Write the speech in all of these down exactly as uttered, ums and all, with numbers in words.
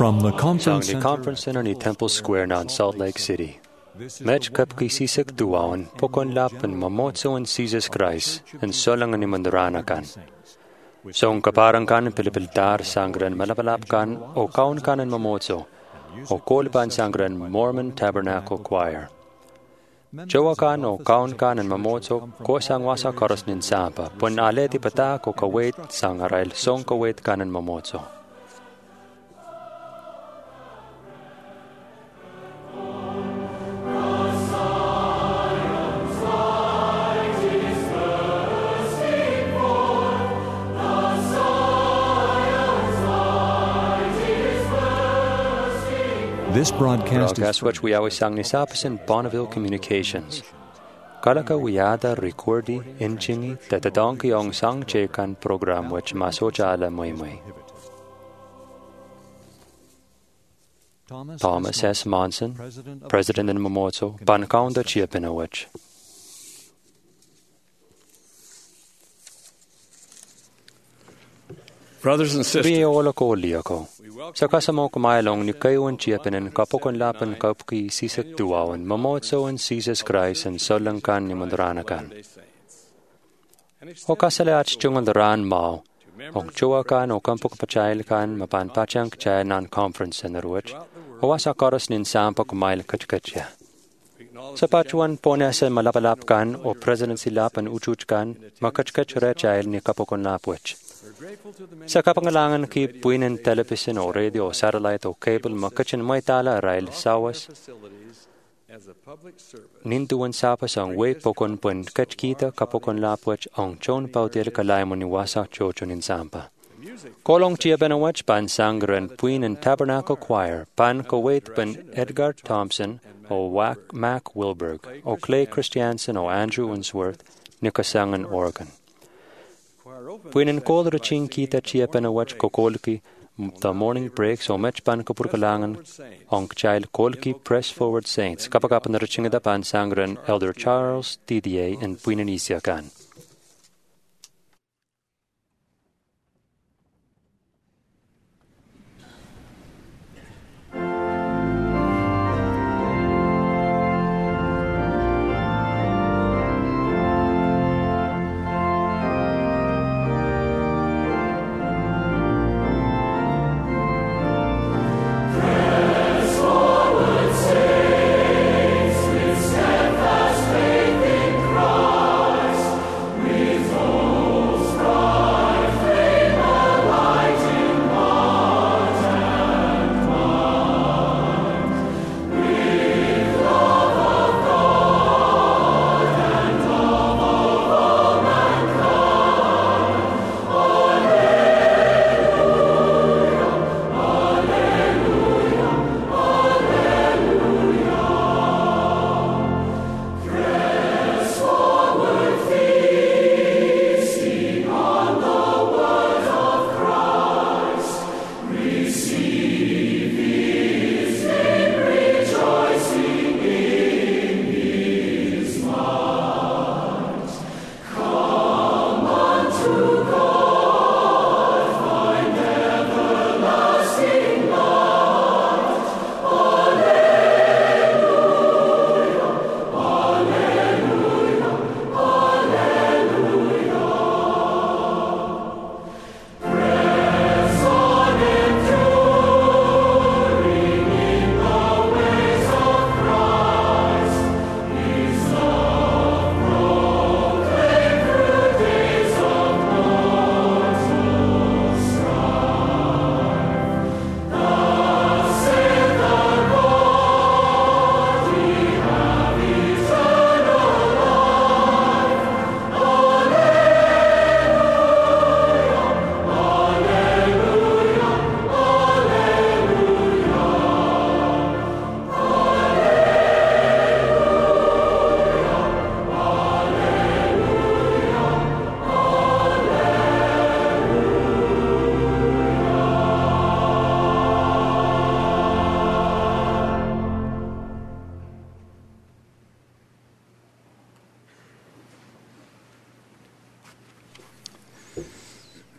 From the Sang conference ni center, Conference Center ni Temple Square na Salt Lake City. Mech kap kisisik duwawan, pokon lapan mamotso en Jesus Christ, en solang ni manduranakan. Song kaparang kan pilipiltar sangren malapalap kan, o kaun kan en mamotso, o kolpan sangren Mormon Tabernacle Choir. Jowa kan o kaun kan en mamotso, ko sang wasa koros nin sapa, pon aleti pata ko kawait sang arail song kawait kan en mamotso. this broadcast Broadcast is which we always sang ni sapas in Bonneville Communications. Kalaka wiada recordi inchingi tatadonki ong sang chekan program which masocha ala muy muy. Thomas S. Monson, President in Mamotso, Bankaunda Chiapinawich. Brothers and sisters, Rie ola ko liako. Sa kasamo kumailong ni kayon Chiapinin kapokon lapan kapki sisak duwawan, Mamotso and Jesus Christ and solankan ni mandranakan. O kasalaat chungan daran mao, o chuakan o kampok pachail kan mapan pachang chay nan conference in the ruach, o wasa karos nin sampa kumail kachkachya. Sa pachuan ponesa malapalap kan o presidency lapan uchuch kan, makachkach rechail ni kapokon lapwich. Sa kapangalangan ki puinin television o radio o satellite o cable makachin may tala rail sawas, nintuan sapas ang way pokon pun kachkita kapokon lapwach ang chon pautir kalaymo ni wasa chochon in sampa. Kolong chia benawach pan sangren puinin Tabernacle Choir, pan kowait pan Edgar Thompson o Wack Mac Wilberg o Clay Christiansen o Andrew Unsworth ni kasangan Oregon. Puinin kol raching kita chia penawach kokolki the morning breaks o mech pan kapurkalangan ong child kolki Press Forward Saints kapakapan raching da pan sangren Elder Charles T D A and puinin isyakan.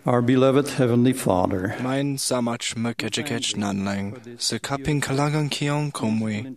Our beloved Heavenly Father, Mein samach mekejekech nanlang, se kaping kalagang kiong komwe,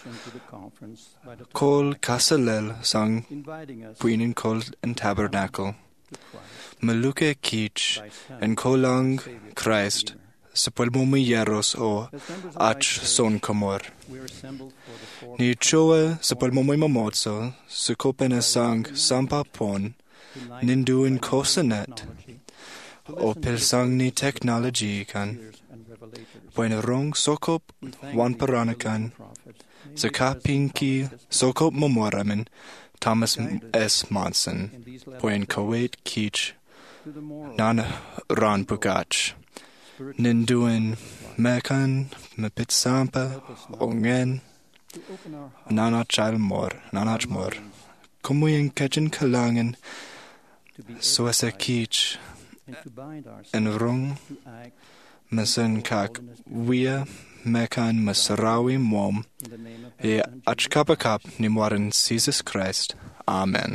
kol kasalel sang puinin kol en tabernacle, meluke kich en kolang Christ, se pulmumi yeros o ach son komor. Ni choe se pulmumi mamotso, se kopene sang sampa pon, ninduin kosanet, o pilsang ni technology kan. When rong sokop wan paranakan, se kapinki sokop momoramin, Thomas S. Monson, when Kuwait Kich, nan ran bugach, ninduin mekan, mepitsampa, ongen, nanachal mor, nanach mor, kumuyin kajin kalangan, suasa kich, en rung, mesen kak wia mekan masarawi mom, e achkapakap ni morin Jesus Christ. Amen.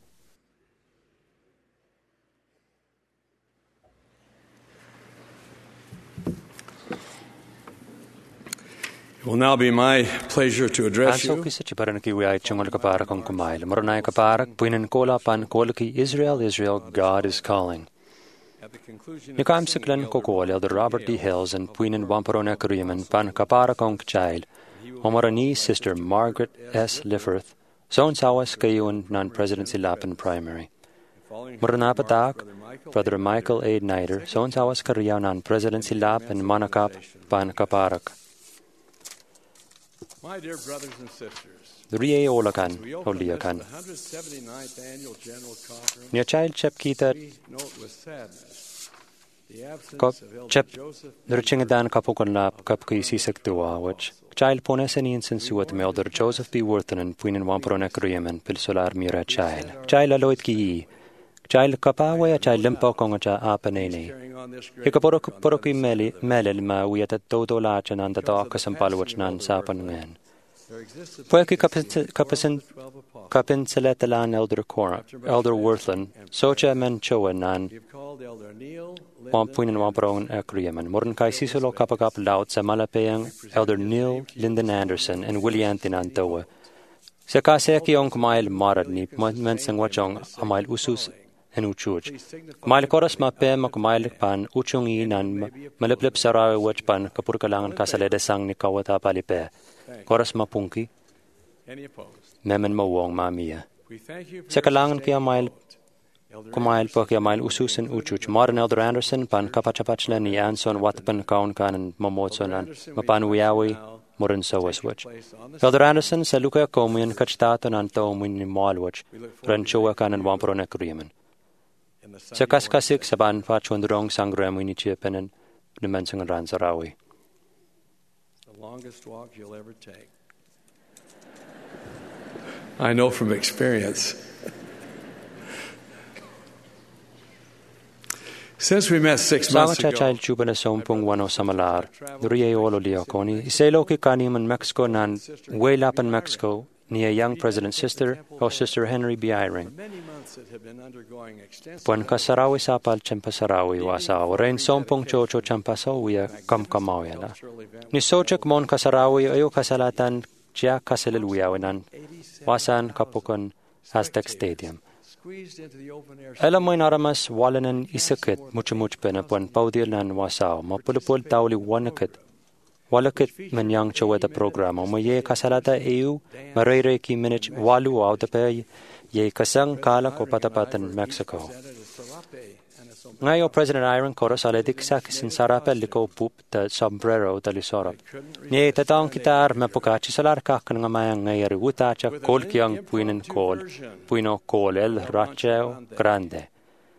It will now be my pleasure to address you. Anso kisa chiparan ki wiay chungol kaparak ang kumail. Maranay kaparak, puinan kola pan kolaki Israel, Israel, God is calling. Nikam siklan kokol elder Robert D. Hills and puinan wamparona kuriman pan kaparak ang child. Omarani sister Margaret S. Lifforth, zon sawas kayun non-presidency lapan primary. Maranapatak, Brother Michael A. Nider, zon sawas kariyaw non-presidency lap and manakap pan kaparak. My dear brothers and sisters, Duriye olakan, oliakan. Nia child chep kita kop chep durchingadan kapokon lap kapki sisak duwa, which child ponesani in sensuat me elder Joseph B. Worthen puinin wampronek riemen pil solar mira child. Child aloit ki child kapawe a child limpo konga cha apanene. Ikaporok poroki meli melel ma wiata todo lachan anda to kasampalwach nan sapan ngen. Pueki kapin kapin seletalan elder Cora, elder Worthlan, socha men choa nan wampuin and wampron ekriaman. Morn kai sisolo kapakap laut sa malapeyang elder Neil Lyndon Anderson and William Tinantoa. Sa kaseki ong kumail marad ni mensang wachong amail usus en uchuj. Kumail koras mape ma kumail pan uchungi nan maliplip sarawe wach pan kapurkalangan kasaledesang ni kawata palipe. Koras mapungki, memen mawong mamia. Sa kalangan kaya mail, kumail po kaya mail ususin uchuch. Modern Elder Anderson pan kapachapachla ni Anson watpan kaun kanan mamotsonan mapanuyawi morin sawaswach. Elder Anderson sa luka komian kachtato nan tomin ni malwach ranchoa kanan wampron ekrimen. Sa kaskasik sa ban pachuandrong sangremu ni chiapenan nimensang ransarawi. Longest walk you'll ever take. I know from experience. Since we met six months ago, child chubana sompung wano samalar, duriye olo liakoni, iselo ki kaniman Mexico nan waylapan Mexico, ni a young President sister, o Sister Henry B. Eyring. Puan kasarawi sapal champasarawi wasa, orain sompong chocho champasawi kam kamawela. Ni sochak mon kasarawi ayo kasalatan chia kasalilwiyawinan, wasan kapukon Aztec Stadium. Alam mo inaramas walanan isakit much-much pena puan paudil nan wasao, mapulupul tawli wanakit. Walakit manyang chaweta programa mo ye kasalata eu marere ki minich walu out pe ye kasang kala ko patapatan Mexico. Ngayo President Eyring koros aledik sa kisin sarapel liko pup ta sombrero talisorap. Ni tatang kitar mapukachi salar kakan nga mayang ngayari wutacha kol kiyang puinen kol, puino kol el racheo grande.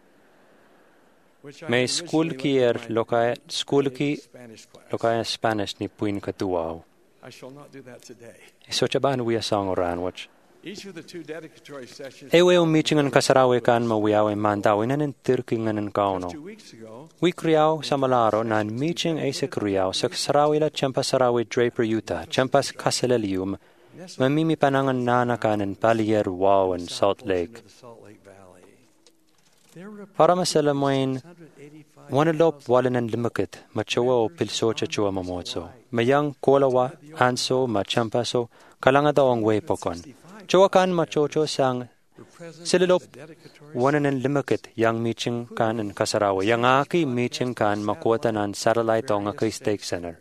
May school ki er lokaya school ki lokaya Spanish ni puin katuaw. I shall not do that today. So chaban we song oran watch. Each of the two dedicatory sessions. Ewe um meeting an kasarawe kan mawiawe mandaw inan tirking an kauno. Two weeks ago, We kriyaw sa malaro nan meeting ay sa kriyaw sa kasarawe la champa sarawe Draper Utah, champas kasalelium, mamimi panangan nana kanan Palier Wow and Salt Lake. the Salt Lake Valley. Paramasala moin wanalop walanan limakit machawa o pilso chachua mamotso. Mayang kolawa anso machampaso kalangada ong way pokon. Chowakan machocho sang sililop wananan limakit yang meeting kan and kasarawa. Yang aki meeting kan makuatan an satellite ong aki stake center.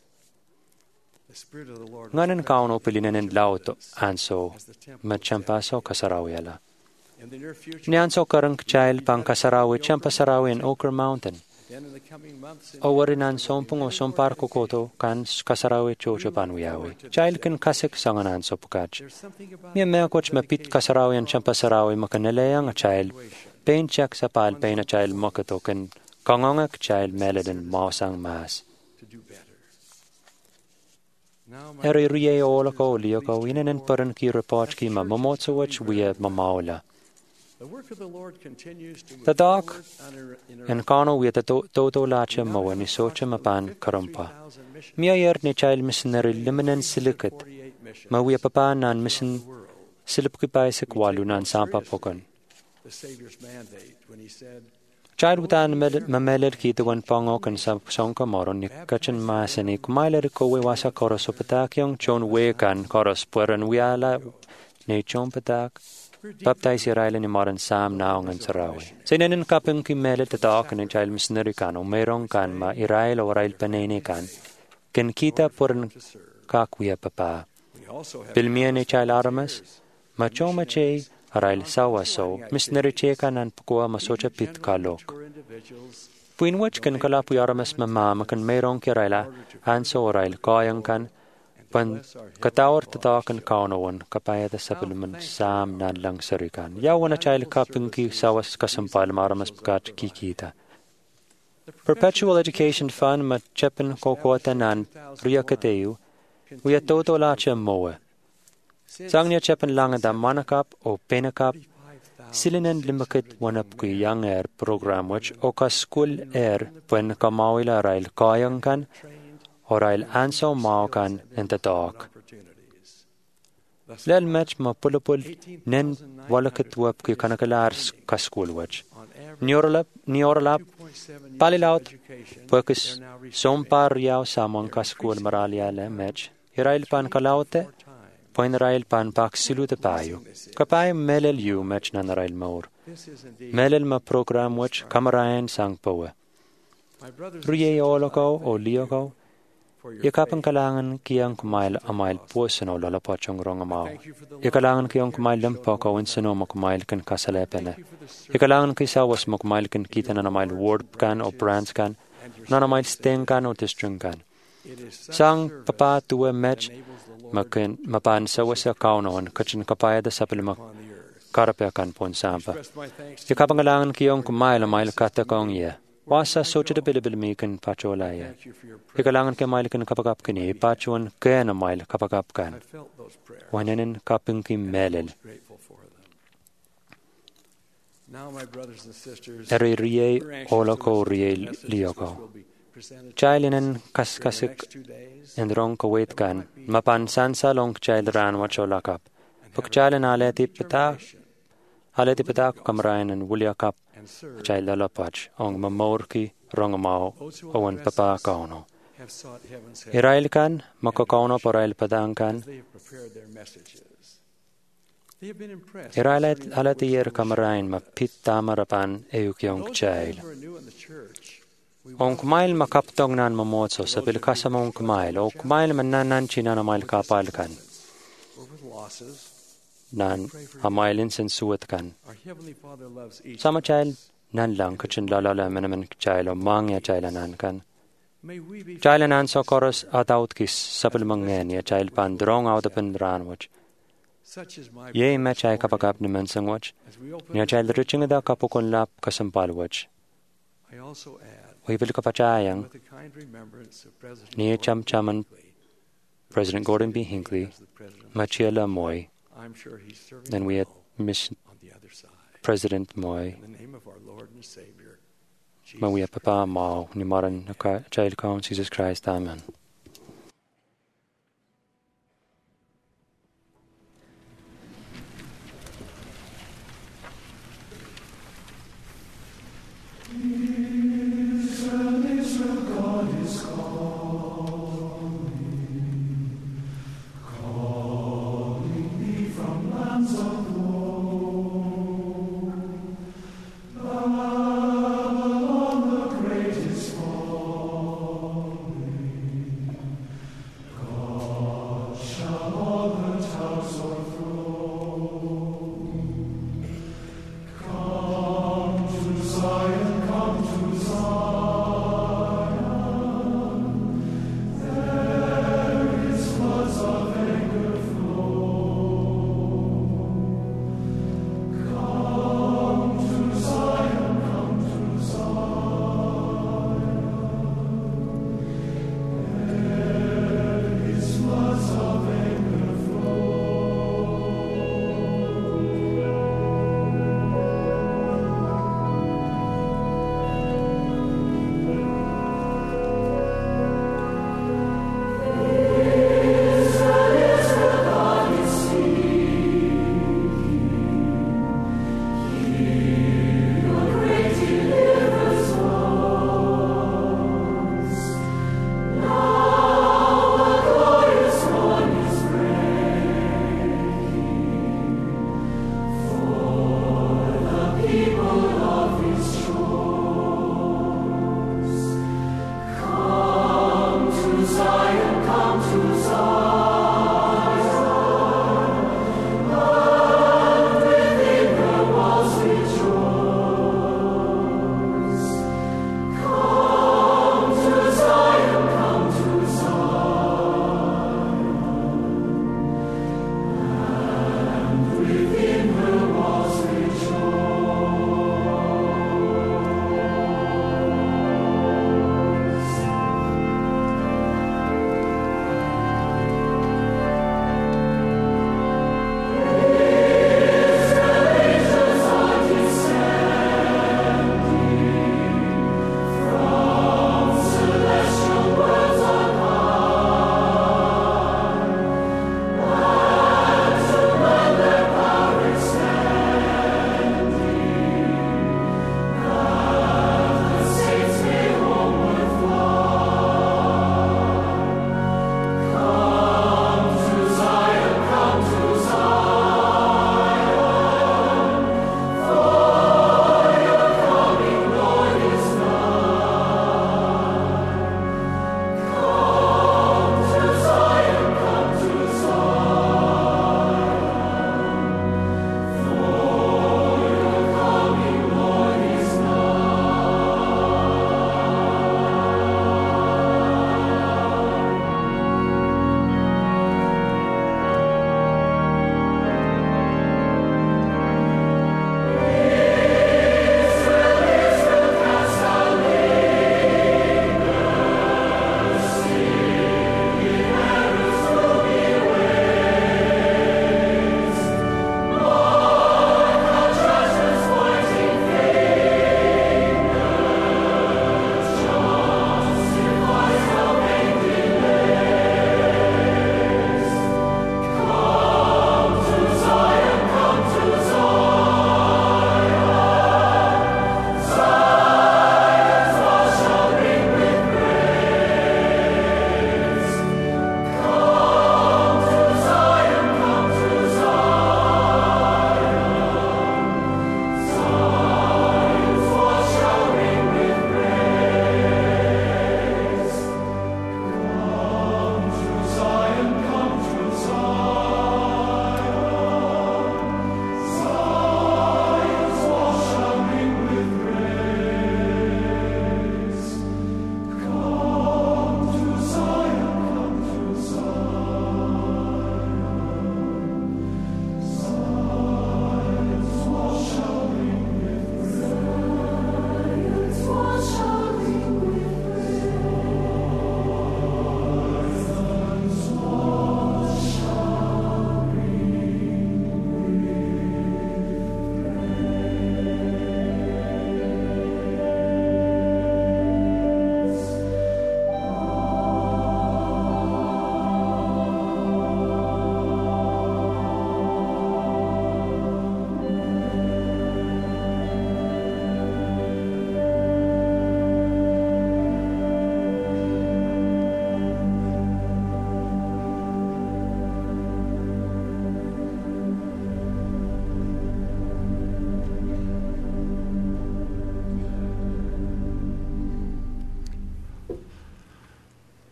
Nganan kauno pilinanan lauto anso machampaso kasarawa yala. Nianso karang child pang kasarawi champasarawi in Oker Mountain. Owarinan sompung o sompar kokoto kan kasarawi chocho panwiyawi. Child kan kasik sanganan so pukach. Miya meakoch mapit kasarawi an champasarawi makanaleang a child. Pain check sa pal pain a child makato kan kangongak child melodin mausang mas. Eri riye olako lioko inanan paran ki report ki ma mamotso wach wiya mamaula. The dog and kano with the toto lacha moa ni socha mapan karumpa. Mia yer ni child missionary liminan silicate. Ma we papa nan mission silipkipaisik walu nan sampa pokon. Child withan mameled ki the one pongo kan sonka moron ni kachin masani kumaila ko we wasa koros opatakyong chon we kan koros pueran wiala ni chon patak. Baptize Israel ni maran sam naong ang sarawi. Sa inanin kapang kimelet tatak ni child missionary kan o mayroong kan ma Israel o Israel panene kan ken kita puran kakwiya papa. Pilmiya ni child aramas macho mache Israel sawaso missionary che kan an pukua masocha pit kalok. Puinwach kan kalapu aramas mamama kan mayroong ki Israel anso Israel kayang kan pan katawar tatakan kaunawan kapaya ta sapilman sam nan lang sarikan. Yawan a child kaping ki sawas kasampal maramas pakat kikita. Perpetual Education Fund ma chepen kokota nan riyakateyu wiya toto lacha moe. Sangnya chepen langada manakap o penakap silinan limakit wanap ki young air program which o ka school air pen kamawila rail kayang kan Orail anso maukan in the dark. Lel match ma pulupul nen walakit wap ki kanakalars ka school watch. Nioralap, nioralap, palilaut, pukis sompar yaw samang ka school maralia le match. Irail pan kalaute, poin rail pan pak silute payo. Kapay melel yu match nan rail maur. Melel ma program watch kamarayan sang poe. Riye oloko o lioko. Ikapan kalangan kiyang kumail amail po sino lalapachong rong amaw. Ikalangan kiyang kumail lampa kawin sino makumail kan kasalepene. Ikalangan kisawas makumail kan kita na namail word kan o brands kan, na namail sting kan o distring kan. Sang papa tuwe match makin mapan sawas sa kaunawan kachin kapaya da sapil mak karapya kan pon sampa. Ikapan kalangan kiyang kumail amail kata kong iya. Wasa socha da bilibil mi kan pachola ya. Ikalangan ke mail kan kapagap kini pachuan ke na mail kapagap kan. Wananin kaping ki melel. Eri riye oloko riye liyoko. Chailinen kaskasik endrong kawait kan mapan sansa long chail ran wacholakap. Pagchailin aleti patak aleti patak kamrain and wulia kap. Child lalapach ong mamorki rongamaw owan papa kauno. Irail kan makakauno parail padang kan. Irailet alati yer kamarain mapit tamarapan eyukyong child. Ong kumail makaptong nan mamotso sa pilkasam ong kumail o kumail mananan chinanamail kapal kan. Nan amailin sensuat kan. Sama child nan lang kachin lalala menamen child o mangya child nan kan. Child nan so koros ataut kis sapil mangen ya child pan drong out upin ranwach. Ye me chai kapakap ni mensang wach. Nya child riching da kapukon lap kasampal wach. We will kapachayang ni cham chaman President Gordon B. Hinckley Machiela Moy. Then we had Miss President Moy. Ma we have Papa Mao, ni maran child count Jesus Christ. Amen.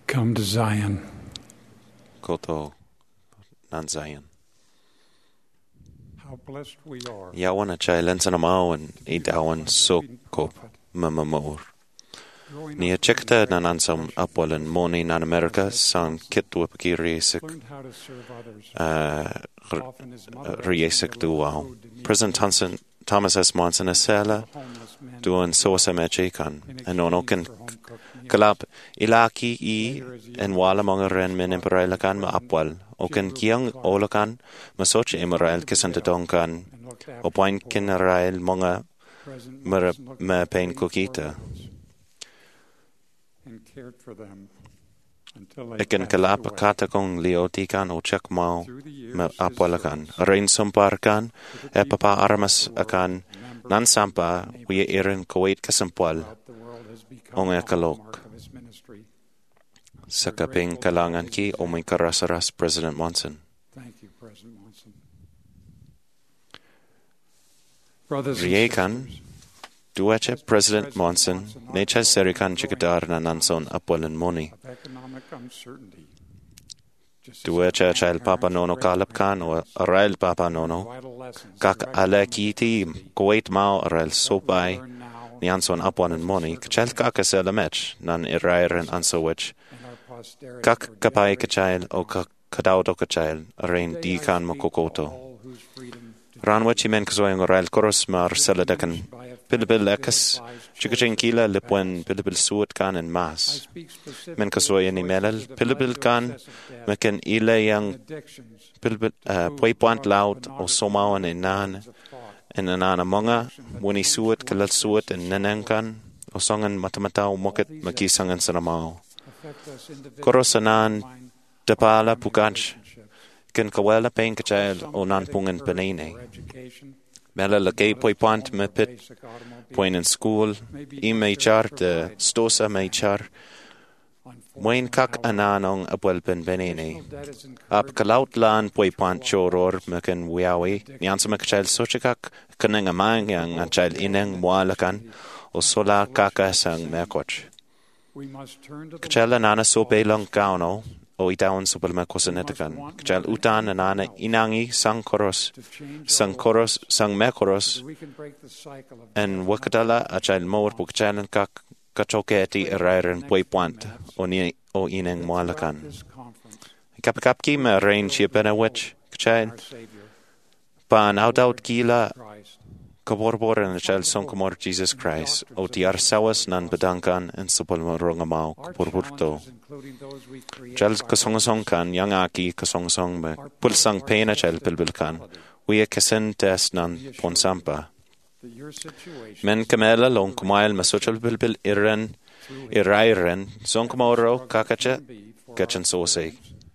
come to Zion. Koto nan Zion. How blessed we are. Yawan achai lensan amawan I dawan sokop mamamor. Nia chekta nan ansam apwalan moni nan America san kitwa pakiri sik Learned how to serve others. uh Often his mother riesik duwao. President Thompson Thomas S. Monson asela homeless men duan sosa mechikan in and onoken exchange for home-cooked meals. kalap ilaki I en wala mga ren men imperaelakan ma apwal oken kiang olakan masoch imperael kisantadonkan And looked after opain the poor. kinarael mga President mer Monson looked me after pain these kukita orphans and cared for them until they eken passed kalap away. kata kong liotikan o chak mau Through the years, me his apwalakan service rain sumparkan to the e papa people aramas of the world, akan members nan sampa wi irin kuwait kasampwal throughout the world has become ong a ekalok. hallmark of his ministry. sa kaping kalangan ki o may karasaras President Monson. Thank you, President Monson. Brothers and Riekan, sisters, duache President Monson, necha serikan chikadar na nanson apwalan moni. of economic uncertainty. Just as Duache our chail papa nono grandparents kalapkan o arail papa nono, vital lessons kak of ale economic kiti uncertainty kuwait mao arail that we sopai learn now ni anson apwalan moni, kachel kakasela mech nan irairen ansowich, in our posterity kak for kapai generations. kachail o kak kadaudo kachail, arain Today I dikan speak to makokoto. all whose freedom to Ranwachi men kasoyang orail koros mar seladakan, by a Pilibil fact ekas, vilifies chikaching choices kila of the lipwen past. pilibil suot kan en I mas. speak specifically Men of kasoyan ni choices melal, that have pilibil led to kan, excessive debt, meken ila yang addictions, pilibil, to uh, food, pway point drugs, laut o pornography, somawan en nan, patterns of thought, en anana monga, wani suot kalal suot en neneng kan, o songan matamataw mokit makisangan sanamao. affect us individually Korosanan, and dapala family pukach, relationships. ken kawela pain kachail Some o nan get pungen encouraged panine. for education, Mela lagay others pway to point own me their pit, basic automobile. point in school, i may char de stosa may char, Wain kak ananong abwelpen benene. Ap kalaut lan poi pant choror meken wiawi, nyansa mekachal sochikak, kaneng amang yang anchal ineng mualakan, o sola kaka sang mekoch. Kachal anana sope long kauno, o itawan supal mekosanetakan. Kachal utan anana inangi sang koros, sang koros, sang mekoros, en wakadala achal mor pukchalan kak, kachoketi erairen poi pant, o ni o ineng mualakan. Kapkapki me rain chipena wich, kachal, pan outout kila, kaborboren achal sonkomor Jesus Christ, o tiar sawas nan bedankan en supal morongamau kaborburto. Chal kasongasong kan, yang aki kasongasong me, pulsang pena chal pilbilkan, uya kasen test nan ponsampa. Men kamela long kumail masuchal bilbil iren, irairen, sonkomoro kakacha, kachan sosei.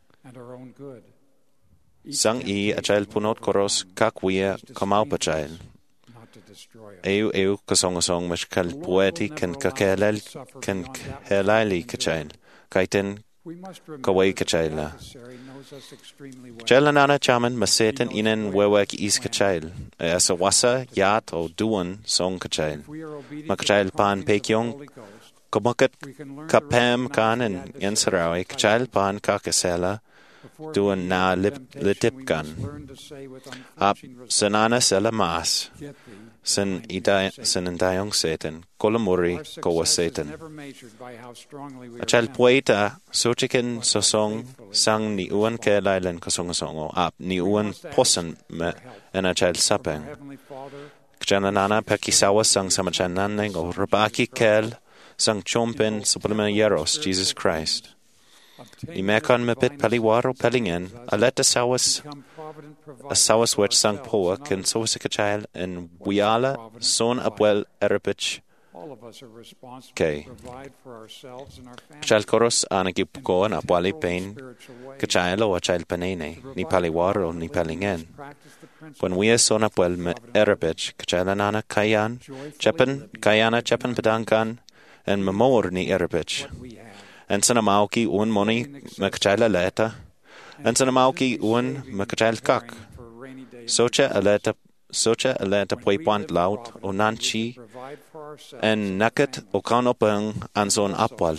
Sang i achal punot koros kakwia kamau pachail. Eu eu kasongasong mashkal poeti ken kakelel ken helali kachail. Kaiten kawai kachaila. Chalanana chaman maseten inen wewek is kachail. Asa wasa yat o duan song kachail. Makachail pan pekyong kumakat kapam kan en yansarawi kachail pan kakasela duan na lip litipkan. Ap sanana sela mas. Sen ida sen indayong seten kolamuri kowa seten. Achal pueta sochiken sosong sang ni uan ke lailen kasongasongo ap ni uan posan me en achal sapeng. Kchananana pekisawa sang samachananeng o rabaki kel sang chompen suplementeros Jesus Christ. I mekan me pit paliwaro pelingen aleta sawas a sawas wech sang poa ken sosikachal en wiala son apwel erepich ke. Kchal koros anagip ko na apwali pain kachalo a chal panene ni paliwaro ni pelingen. When we son apwel me erepich kachalanana kayan chepen kayana chepen pedankan en memor ni erepich. En sanamauki un moni makachala leta. En sanamauki un makachal kak. Socha aleta socha ale te poi pont laut o nanchi en naket o kanopeng an son apwal.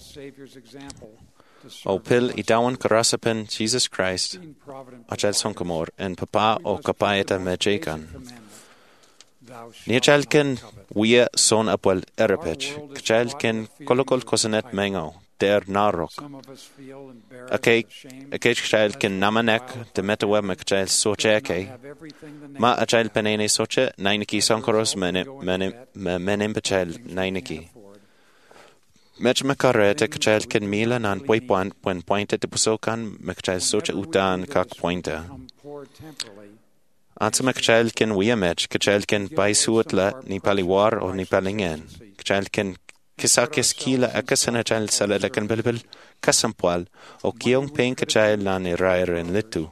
O pil I dawan karasapen Jesus Christ, achel sonkamor, en papa o kapayeta me jekan. Niachalken wia son apwal erapech, kchalken kolokol kosanet mengo, der narok. Akay, akay kchalken namanek, de metawe mekchal socheke, ma achal penene soche, nainiki sonkoros menem pechal nainiki. Mech makarete kchalken mila nan poi point when pointed to pusokan mekchal soche utan kak pointer. Ansa mekchalken wia mech kchalken baisuutla ni paliwar o ni palingen. Kchalken kisakis kila akasanachal salalakan bilbil kasampwal o kiong pen kachal lan irair en litu.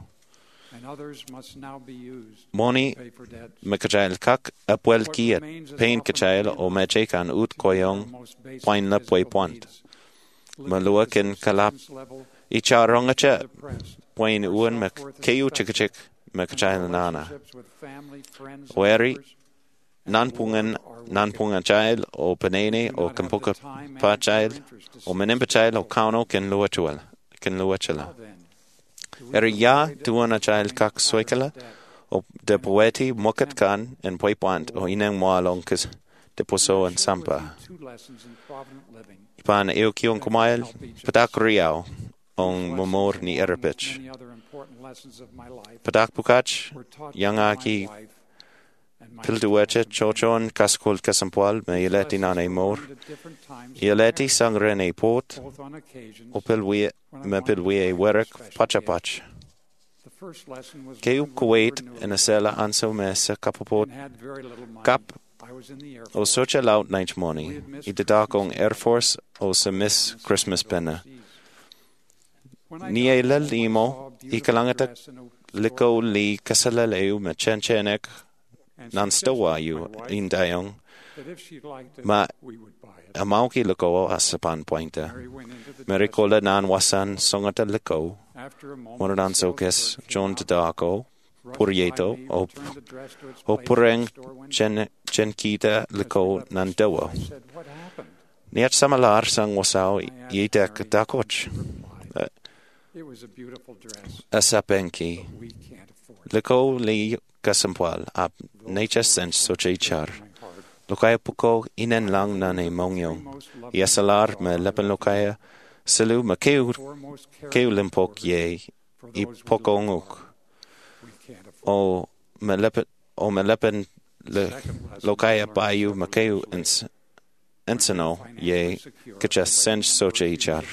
Moni mekachal kak apwel kiet pen kachal o mechekan ut koyong pain la poi pont. Maluakin kalap icharongacha pain uan mek keyu chikachik mekachal nana. Weri nanpungan nanpungan child o penene o kampuka pa child o menimpa child o kauno ken luachual ken luachela. Eri ya tuana child kak soikala o de poeti mokat kan en poipant o inang moalonkas de poso en sampa. Ipan eokion kumail patak riao on momor ni erapich. Patak pukach yangaki Pildueche chochon kaskol kasampwal me ileti nane mor. Ileti sangrene pot o pilwe me pilwe werek pachapach. Keu Kuwait in a sela anso me se kapopot kap o socha laut ninth money. I de dakong Air Force o se miss Christmas penna. Ni e la limo I kalangata liko li kasalaleu me chenchenek nan stowa you in dayong ma amauki loko asapan pointa merikola nan wasan songata loko moran sokes John Tadako purieto o o pureng chen chen kita loko nan dowo niat samalar sang wasao yitek dakoch asapenki loko li kasampwal ap nature sense sochechar. Lokaya puko inen lang na ne mongyong. Yasalar me lepen lokaya selu me keu keu limpok ye I pokonguk. O me lepen o me lepen le lokaya bayu me keu ins enseno ye kacha sense sochechar.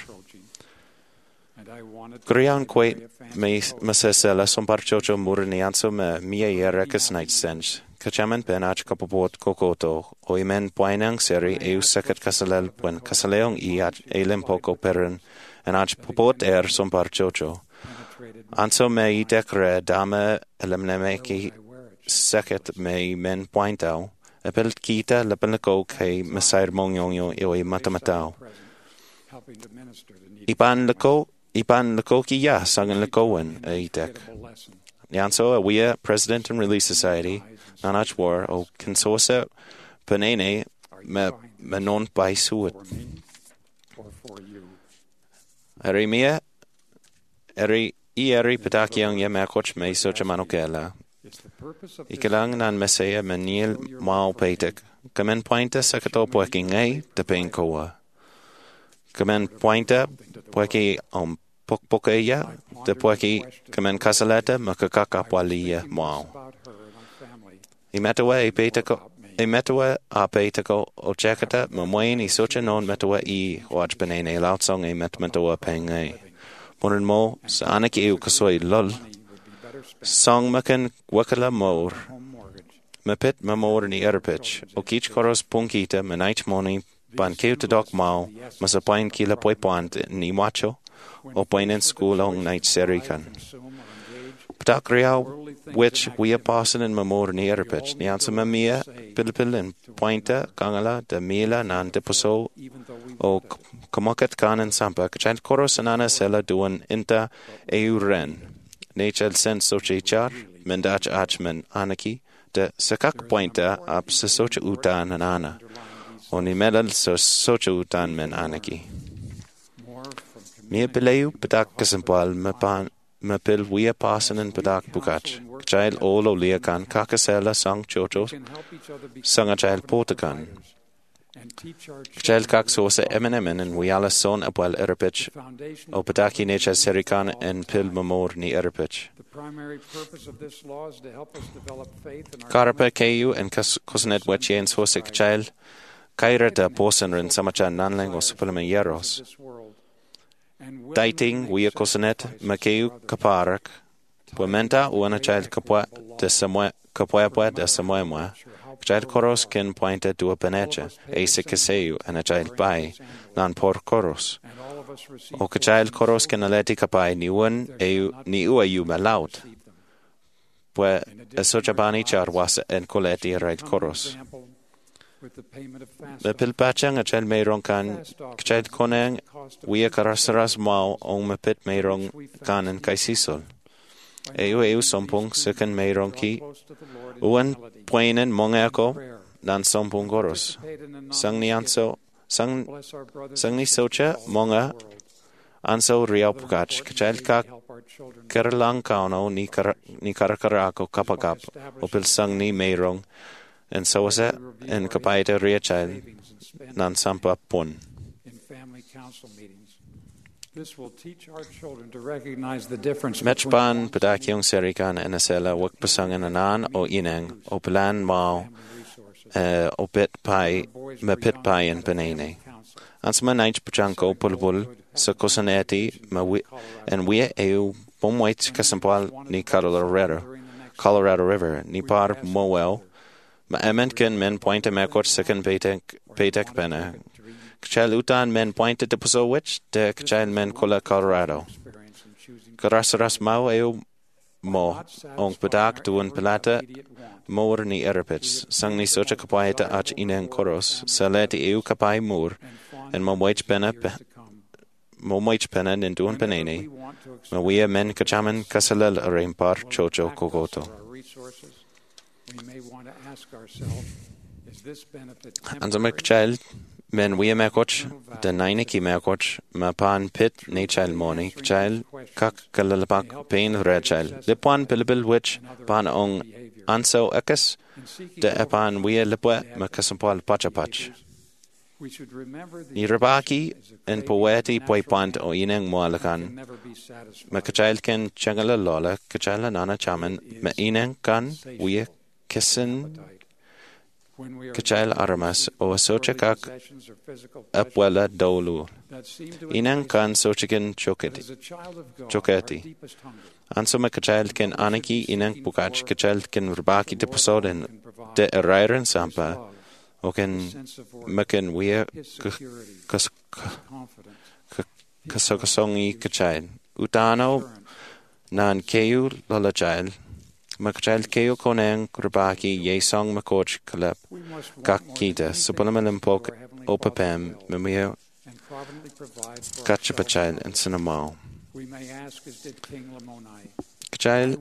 Grian kwe me masesela son parchocho murnianso me mia yerekas night sense. Kachaman penach kapopot kokoto o imen poinang seri eu sakat kasalel puen kasaleong I at elem poko peren en ach popot er son parchocho. Anso me I dekre dame elemnemeki sakat me men pointao. Epelt kita lepenako kay masair mongyongyo ioi matamatao. Ipan lako Ipan Lakoki ya sangan Lakowan a itek. Nyanso a wia President and Relief Society nanach war o consosa penene me menon by suit. Eri mia eri I eri patakiang ya makoch me socha manokela. Ikalang nan mesea menil mao petek. Kamen pointa sakato poeking a de pain koa. Kamen pointa Pueki om pokpokeya, de pueki kamen kasaleta makakakapwalia mao. Imetawa I petako, imetawa a petako o chekata mamwain I socha non metawa I watch benene lautsong e metmentawa penge. Morin mo sa anak eu kasoi lol. Song makan wakala mor. Mepit mamor ni erpich. O kich koros punkita menait moni. Ban keu te dok mao, mas a pain kila poi pont ni macho, o pain in school on night serikan. Ptak riau, which we a passen in mamor ni erpich, ni ansa mamia, pilpil in pointa, kangala, de mila nan de poso, o kamokat kan in sampa, kachant koros anana sela duan inta eu ren. Nachel sen sochechar, mendach achman anaki, de sa kak pointa ap sa socha utan an ana. O ni medal sa socha utan men anaki. Mia belew padak kasampal mapan mapil wia pasanen padak bukach. Kchail olo liakan kakasela sang chocho sanga chail potakan. Kchail kak sosa emenemen en wiala son abwal erpich o padaki necha serikan en pil mamor ni erpich. Karapa keyu en kusanet wachien sosa kchail kaira da posanren samacha nanleng o supalame yeros. Daiting wia kusanet makeu kaparak Puementa uana child kapwa de samwa kapwa de samwa child koros ken pointa dua penecha ase kaseu and a child bai nan por koros o child koros ken aleti kapai ni un eu ni ua you malaut pue asochabani char was en koleti right koros the pilpachang a child mayron kan child koneng wia karasaras mau on me pit mayron kan en kaisisol Eu eu sompung sekan mayronki uan poinen mongako nan sompung goros sang ni anso sang sang ni socha monga anso riau pukach kachel ka kerlang kauno ni kar ni karakarako kapakap opil sang ni mayrong and so was it en kapaita riachal nan sampa pun. Mechban padakyong serikan en asela wakpasangan anan o ineng o plan mau o pit pai me pit pai en penene. Ansma naich pachanko pulbul sa kosaneti ma wi en wi eu bomwait kasampal ni Colorado Colorado River ni par mowel ma ementken men pointe mekot second petek petek pena. Kchal utan men pointed to puso witch de kchal men kola Colorado. Karasaras mau eu mo ong padak tuan pelata mor ni erpits sang ni socha kapaita ach inen koros saleti eu kapai mur en mo moich pena mo moich pena nin tuan penene ma wia men kachaman kasalel arempar chocho kogoto. Anzamek child men wia mekoch de nainiki mekoch ma pan pit ne child moni child kak kalalpak pain red child le pan pilbil which pan ong anso ekas de epan wia lepwa ma kasampal pachapach ni rabaki en poeti poi pant o ineng moalakan ma child ken changala lola kachala nana chaman ma ineng kan wia kissen Kachal aramas o sochakak apwala dolu. Inang kan sochakin choketi. Choketi. Ansoma kachal ken anaki inang pukach kachal ken rabaki de posoden de erairen sampa. O ken maken wia kasokasongi kachal. Utano nan keu lalachal. Makchal keo koneng rabaki yesong makoch kalep kakita supalamalempok opapem memia kachapachal and cinamau. Kachal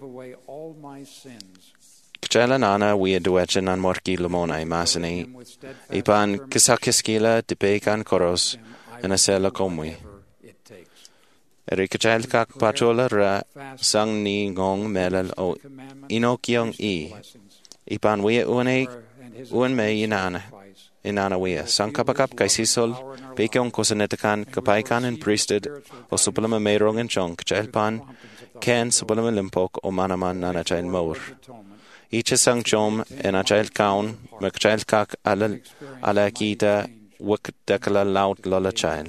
Kachal nana we duechen an morki lamonai masani ipan kisakiskila depekan koros and asela komwi. Erikachal kak pachola ra sang ni ngong melal o inokyong i. Ipan wea uane uan me inana. Inana wea. Sang kapakap kaisisol pekyong kosanetakan kapaikan en priested o supalama mayrong en chong kachal pan ken supalama limpok o manaman nana chail maur. Icha sang chom en a chail kaun me kachal kak ala ala kita wak dekala laut lola chail.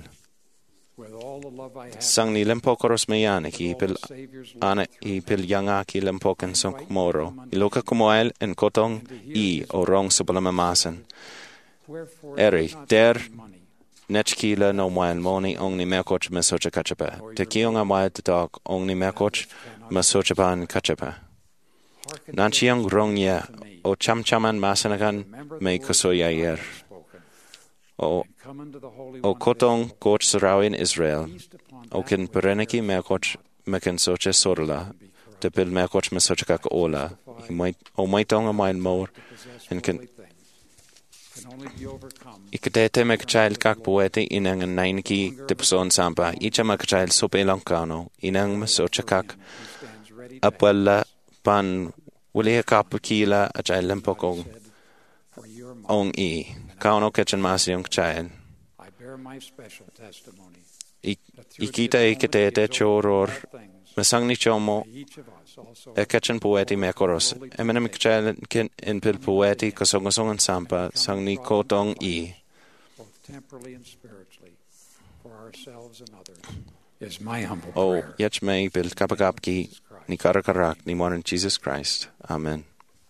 Sang ni lempokoros meyanik ipil ana ipil yanga ki lempoken sonk moro iloka kumoel en kotong i o rong supalama masan eri der nechkila no moel moni ong ni mekoch mesocha kachapa te kiong a moel te dog ong ni mekoch mesocha pan kachapa nanchiong rongya o chamchaman masanakan me kosoya yer o o kotong koch sarawin Israel o ken pereniki mekoch meken socha sorla te pil mekoch mesocha kak ola o maitong a mail mór in can can only be overcome I cadete me cachail gach bueti in ang nainki de person samba icha ma cachail sope lancano in ang masochakak apwella pan wuli kapu kila a chail lempokong for your mind. ong I kauno kechan masiong cachail I bear my special testimony I that through ikita his I cadete own choror things, masangni chomo each of us also e kechan poeti me koros emena mi cachail kin in pil poeti kosongasongan sampa sangni kotong I both temporally and spiritually for ourselves and others is my humble o prayer. yech me bil kapagapki ni karakarak ni mon in Jesus Christ. Amen.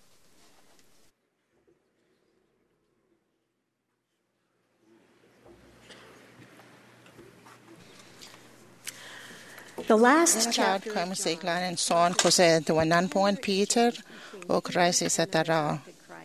The last Child chapter comes siglan en son kose duanan poen Peter o Christ is atara.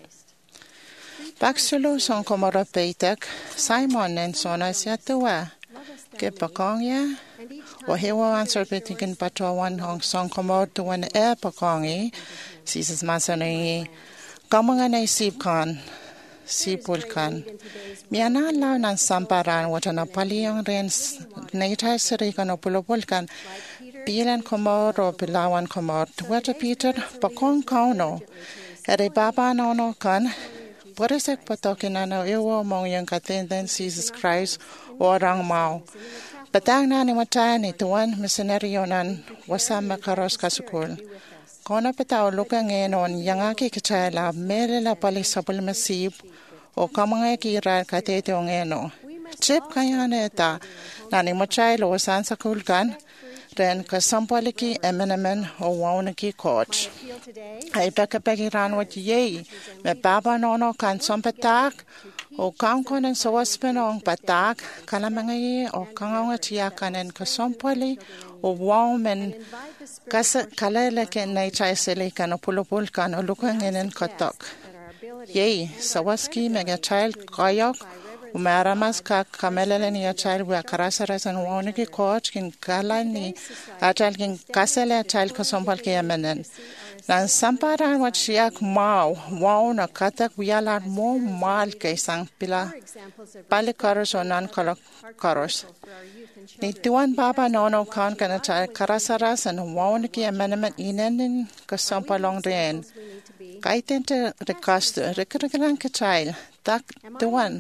Baksulu son komora Peter Simon en son asiatua ke pakongya o hewa answer petikin patawan hong son komor tuan e pakongi Jesus masani kamangan ay sipkan sipulkan miana lao nan samparan watana paliyang ren naitay sirikan o pulopulkan bilan komor o pilawan komor tuwata Peter pakong kauno ere baba nono kan Poresek patokin na iwo mong yung katenden Jesus Christ orang mau. Patang na ni mata ni tuan misionaryo nan wasam makaros kasukul. Kona patao luka ngenon yang aki kachala mele la pali sapul masib o kamanga kira katete o ngeno. Chip kaya neta na ni machay lo wasan sa kulkan ren kasampaliki emenemen o waunaki coach. Ay pekapekiran wat yei me baba nono kan sompetak o kangkon en sawaspenong patak kalamangayi o kangawa tiyakanen kasampali o waumen kasa kaleleke na ichaisili kan o pulupulkan o lukangenen katok. Yei sawaski mega child kayok Umaramas ka kamelele ni achal wa karasaras an woni ki coach kin kala ni achal kin kasele achal ko sompal ke amenen nan samparan wat siak mau wow na katak wiala mo mal ke sang pila pale karos onan kala karos ni tuan baba nono kan kana achal karasaras an woni ki amenen inen ko sompalong ren kaitente rekast rekrekran ke child tak tuan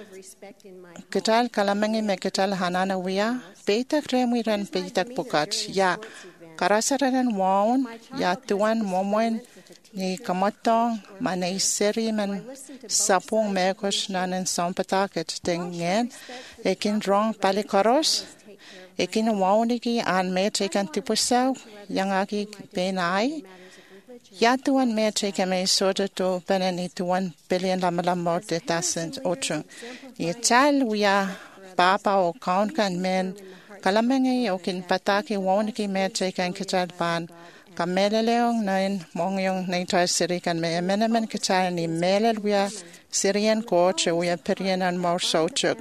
Ketal kalamangi me ketal hanana wia peta kremi ran peta pukat ya karasaran waun ya tuan momoen ni kamatong manai seri man sapung me koshnanen sampataket tengen ekin rong palikaros ekin wauniki an me tekan tipusau yang aki benai Ya tuan me cheke me soda to peneni tuan billion lamala morte tasent ocho. Ye chal wia papa o count kan men kalamenge o kin pataki wonki me cheke an kichal pan kamele leong nain mongyong naita siri kan me emenemen kichal ni melel wia Syrian coach wia perian an more sochuk.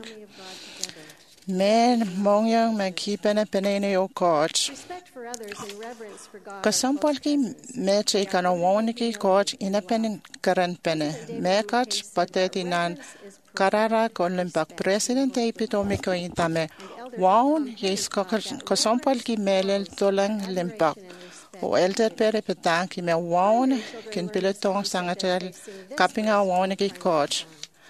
Men mongyong me kipene penene o coach. Kasampal ki me cheka no woniki coach inapen karan pene me coach pateti nan karara kolimpak president e pitomiko intame waun yes kasampal ki melel tolang limpak o elder pere petang ki me waun kin piletong sangatel kapinga woniki coach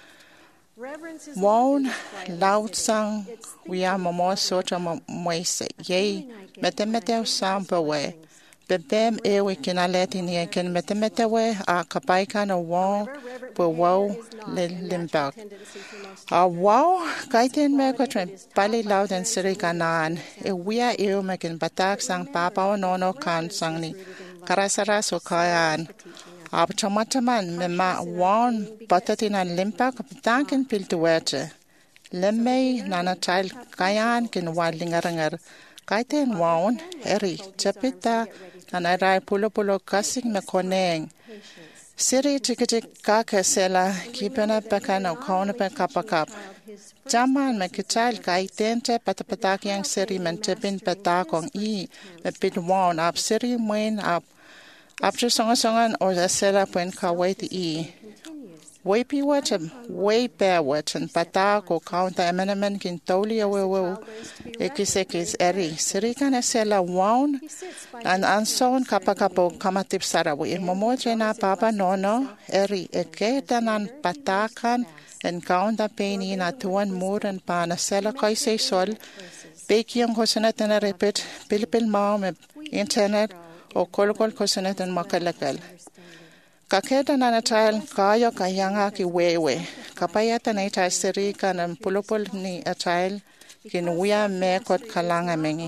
Waun laut sang wia mamo socha moise ye metemete sampa we bebem e we kinaleti ni ken metemete we a kapaika no wo po wo le limbak a wow kaiten me ko tren pali laut en siri kanan e wia e me ken batak sang papa no no kan sang ni karasara so kayan Ab chamataman me ma wan patatina limpa kapitankin piltuwete. Lemmei nana child kayan kin wadlingarangar. Kaiten wan eri chapita nana rai pulo pulo kasing me koneng. Siri chikitik kakasela kipena pekana kona pe kapakap. Jaman me kichal kaitente patapatakyang siri men chepin petakong i me pit wan ab siri mwen ab After songa-songan o sela puen ka wait i. Waipi watan, way bear watan, pata ko kaunta emenemen kin toli awewe ekis eri. Sirikan sela waun an anson kapakapo kamatip sarawi. Momoje na papa nono eri eke tanan patakan en kaunta peini na tuan muren pa na sela kaise sol. Bekiang kosanet na repet, pilipil mao me internet o kolokol kosanet en makalakal. Kaketa na natal kayo kayanga ki wewe. Kapayata na ita siri ka ng pulupul ni atal kinuya me kot kalanga mengi.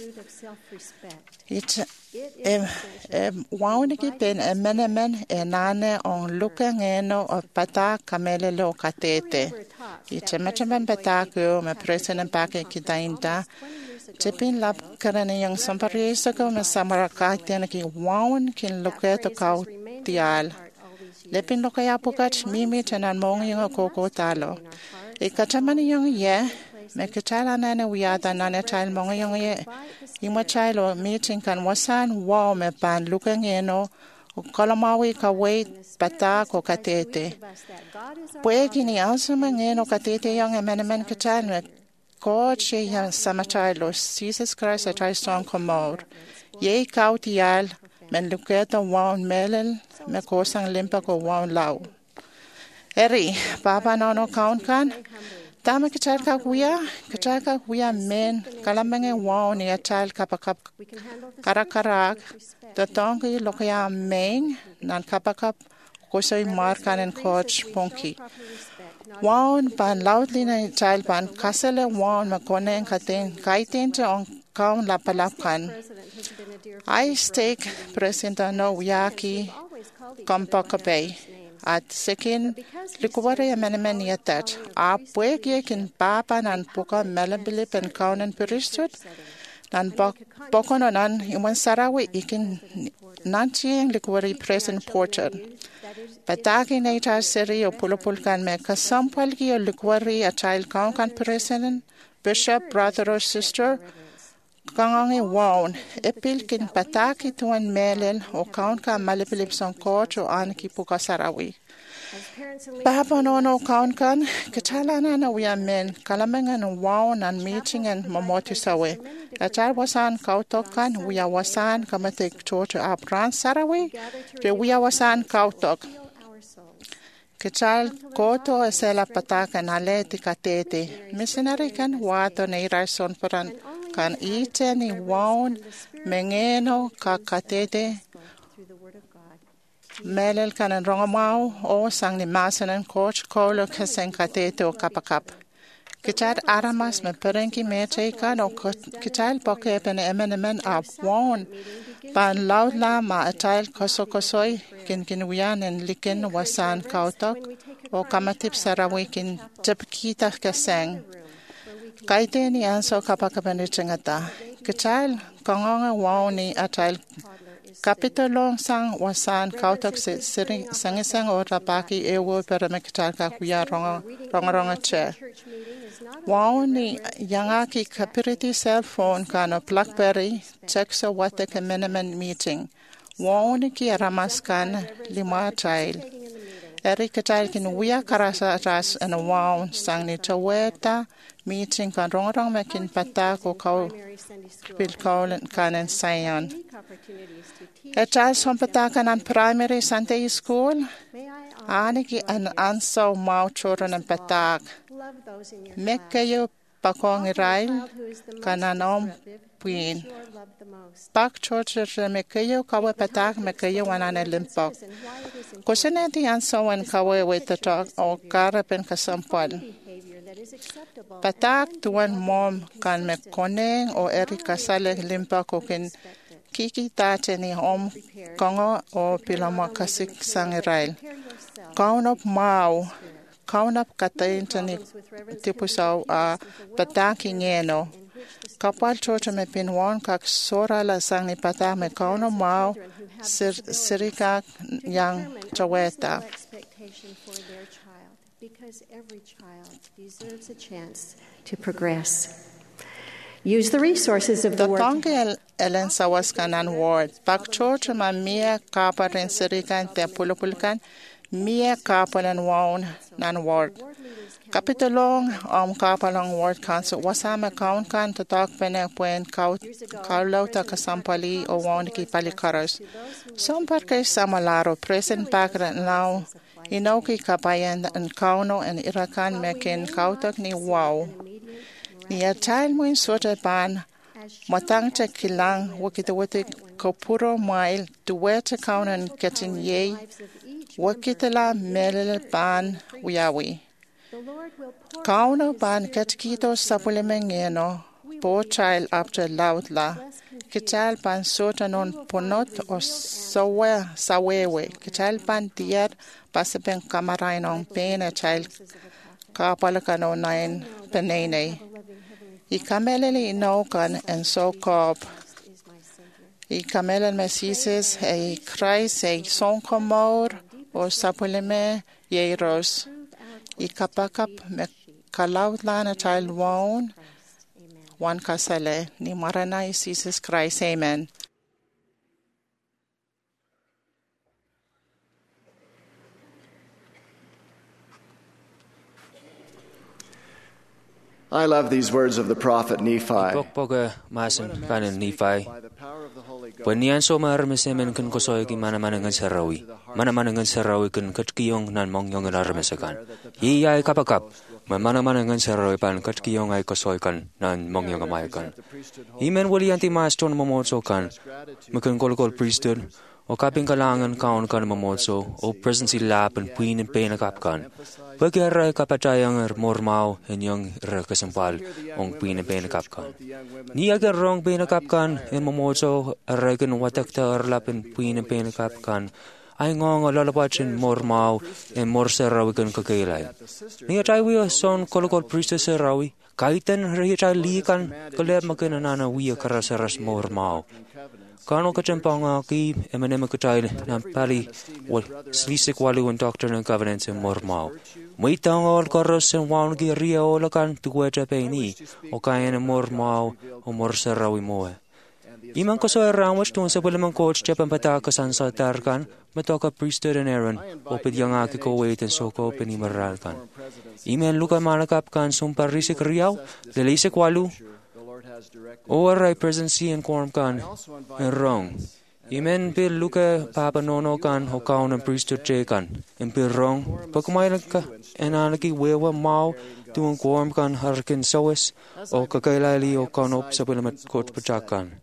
It em em wauni ki pen emenemen enane on luka ngeno o pata kamele lo katete. Ite mechaman pata ko me presenen pake kitainta. Tipin lap karana yang samparisa ko me samaraka tena ki waun kin luka to kau tial. Lepin lo kaya pukat mimi tenan mong yung koko talo. E katamani yung ye, me katala nana wiyata nana tail mong yung ye. Ima chalo meeting kan wasan wow me pan lukang eno, o kalamawi ka wait pata ko katete. Pue kini also mangeno katete yung emenemen katal me God she yang samatalo, Jesus Christ at I song komor. Ye kautial, men luketa waun melel, me kosang limpa ko waun lau. Eri, papa nono count kan, tama kitar ka kuya, kitar ka kuya men, kalamenge waun ni atal kapakap karakarak, tatongi lokaya meng, nan kapakap, kosoy markan en coach ponki. Waun pan loudly na child pan kasele waun makone en katen, kaiten te on kaun lapalapan. I stake President no yaki kompakapay. At sekin likuwari amenemen yatat. A puegi kin papa nan puka melabilip en kaunen peristut. Nan pokono nan iwan sarawi ikin nantieng likuwari present porter. Pataki na ita seri o pulupulkan me kasampalgi o likuwari a child kaunkan president, bishop, brother or sister, kangangi waun, epil kin pataki tuan melel o kaun ka malipilip son coach o anki puka sarawi. Papa nono kaun kan, katalana na uya men, kalamengan waun an meeting and mamoti sawe. Kachar wasan kautokan, uya wasan kamatik chocho apran sarawi, re uya wasan kautok. Kachal koto esela pataka na leti katete. Missionary kan wato na irason paran kan ite ni waun mengeno ka katete. Melel kan en rongamau o sang ni masanan coach kolo kesen katete o kapakap. Kichar aramas me perenki meche kan o kichal poke pen emenemen ab waun. Pan laudla ma atail koso kosoy kin kinwian en likin wasan kautok o kamatip sarawi kin tipkita kaseng. Kaite ni anso kapakapan chingata. Kichal kongonga wauni atail kapitolong sang wasan kautok se sangisang o rapaki ewo para mekital ka kuya ronga ronga ronga che. Wauni yangaki kapiriti cell phone kano Blackberry tekso wate ke menemen meeting. Wauni ki aramas kan lima tail. Eri katal kin uya karasa ras en waun sang ni taweta meeting kan rongrong mekin pata ko kau pil kaulen kanen sayon. Etal son pata kanan primary Sunday school. Aniki an anso mau children en patak. Mekayo pakong irail kananom puin. Pak church mekayo kawe patak mekayo wanane limpok. Koseneti anso wan kawe wetatok o karapen kasampal. Patak tuan mom kan mekoneng o eri kasale limpak o kin kiki tate ni om kongo o pilama kasik sang irail. Kaunop mau. Kaunap katainta ni tipusaw a pataki ngeno. Kapal chocha me pinwan kak sora la sang ni patak me kauno mau sir, sirika yang chaweta. Because every child deserves a chance to progress. Use the resources of the work. Ellen Sawaskanan Ward. Bakchocha ma mia kaparin sirikan te pulupulkan mia kapalan waun nan ward. Kapitolong om kapalang ward council wasama kaun kan tatak pene puen kau kaulau kasampali o waun ki palikaras. Somparke samalaro present pakran now inoki kapayan an kauno and irakan mekin kautak ni wow. Ni atal muin sota pan matang te kilang wakitawati kopuro mail duweta kaunan ketin ye wakitala melele pan wiyawi. Kauno pan ketkito sapulemengeno po child after lautla kital pan sota non ponot o sawe sawewe kital pan tiar pasapen kamarainong pena child kapalakano nine penene. I kamelele inokan en so kop. I kamelen mesises e krais e son komor o sapuleme yeros. I kapakap me kalautlan child won one kasale ni marana Jesus Christ. Amen. I love these words of the prophet Nephi. Pokpoga masan kanan Nephi. Panian so marmesemen kan kosoy ki mana mana ngan sarawi. Mana mana ngan sarawi kan katkiyong nan mongyong armesakan. Yi ay kapakap. Mana mana ngan sarawi pan katkiyong ay kosoy kan nan mongyong amayakan. Imen wali anti maston momotso kan. Makan kolkol priesthood. O kaping kalangan kaon kan momotso. O presidency lap and queen and pain kapkan. Pagkara kapatayang er mormao en yung er kasampal ong pinapena kapkan. Ni agar rong pena kapkan en momotso aragan watakta erlap en pinapena kapkan. Ay ngong lalapachin mormao en morsarawigan kakailay. Ni atay wiya son kolokol priesta sarawi. Kaitan rahitay likan kaleb makinanana wiya karasaras mormao. Kano kachampanga ki emanema katay na pali wal slisik walu and doctrine and covenants in mormao. May tang all karos and wan gi ria olakan tuweta peni o kayan mormao o morsarawi moe. Iman ko sa ramwach tun sa palamang coach japan patakasan sa tarkan matoka priesthood and Aaron o pidyang aki ko wait and soko penimaralkan. Iman luka manakap kan sumparisik riyaw lelisik walu o aray presidency and quorum kan and wrong. Imen bil luka papa nono kan o kaon and priesthood che kan and bil wrong pagkumaylan ka en anaki wewa mau tuong quorum kan harkin sawis o kakailali o kanop sa pilamat coach pachakan.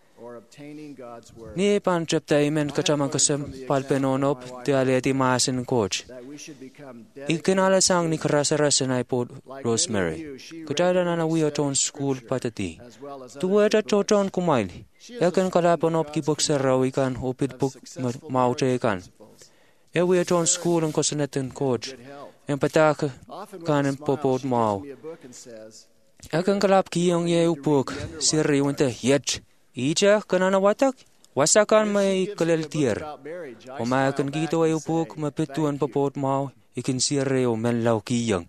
Ni pan chapta imen kachamang kasam palpenonop te aleti maasin coach. Ikinala sang ni karasarasan ay po Rosemary. Kachada na na wiyaton school patati. Tuweta choton kumaili. Ekan kalapanop ki boksarawi kan opid buk maute kan. E wiyaton school ang kosanetin coach. En patak kan en popot mau. Ekan kalap ki yung ye upuk siri wente yet. Ija kanana watak, wasakan may kalaltier. Umayakan gito ay upuk mapituan papot mau, ikin sireo menlaw kiyang.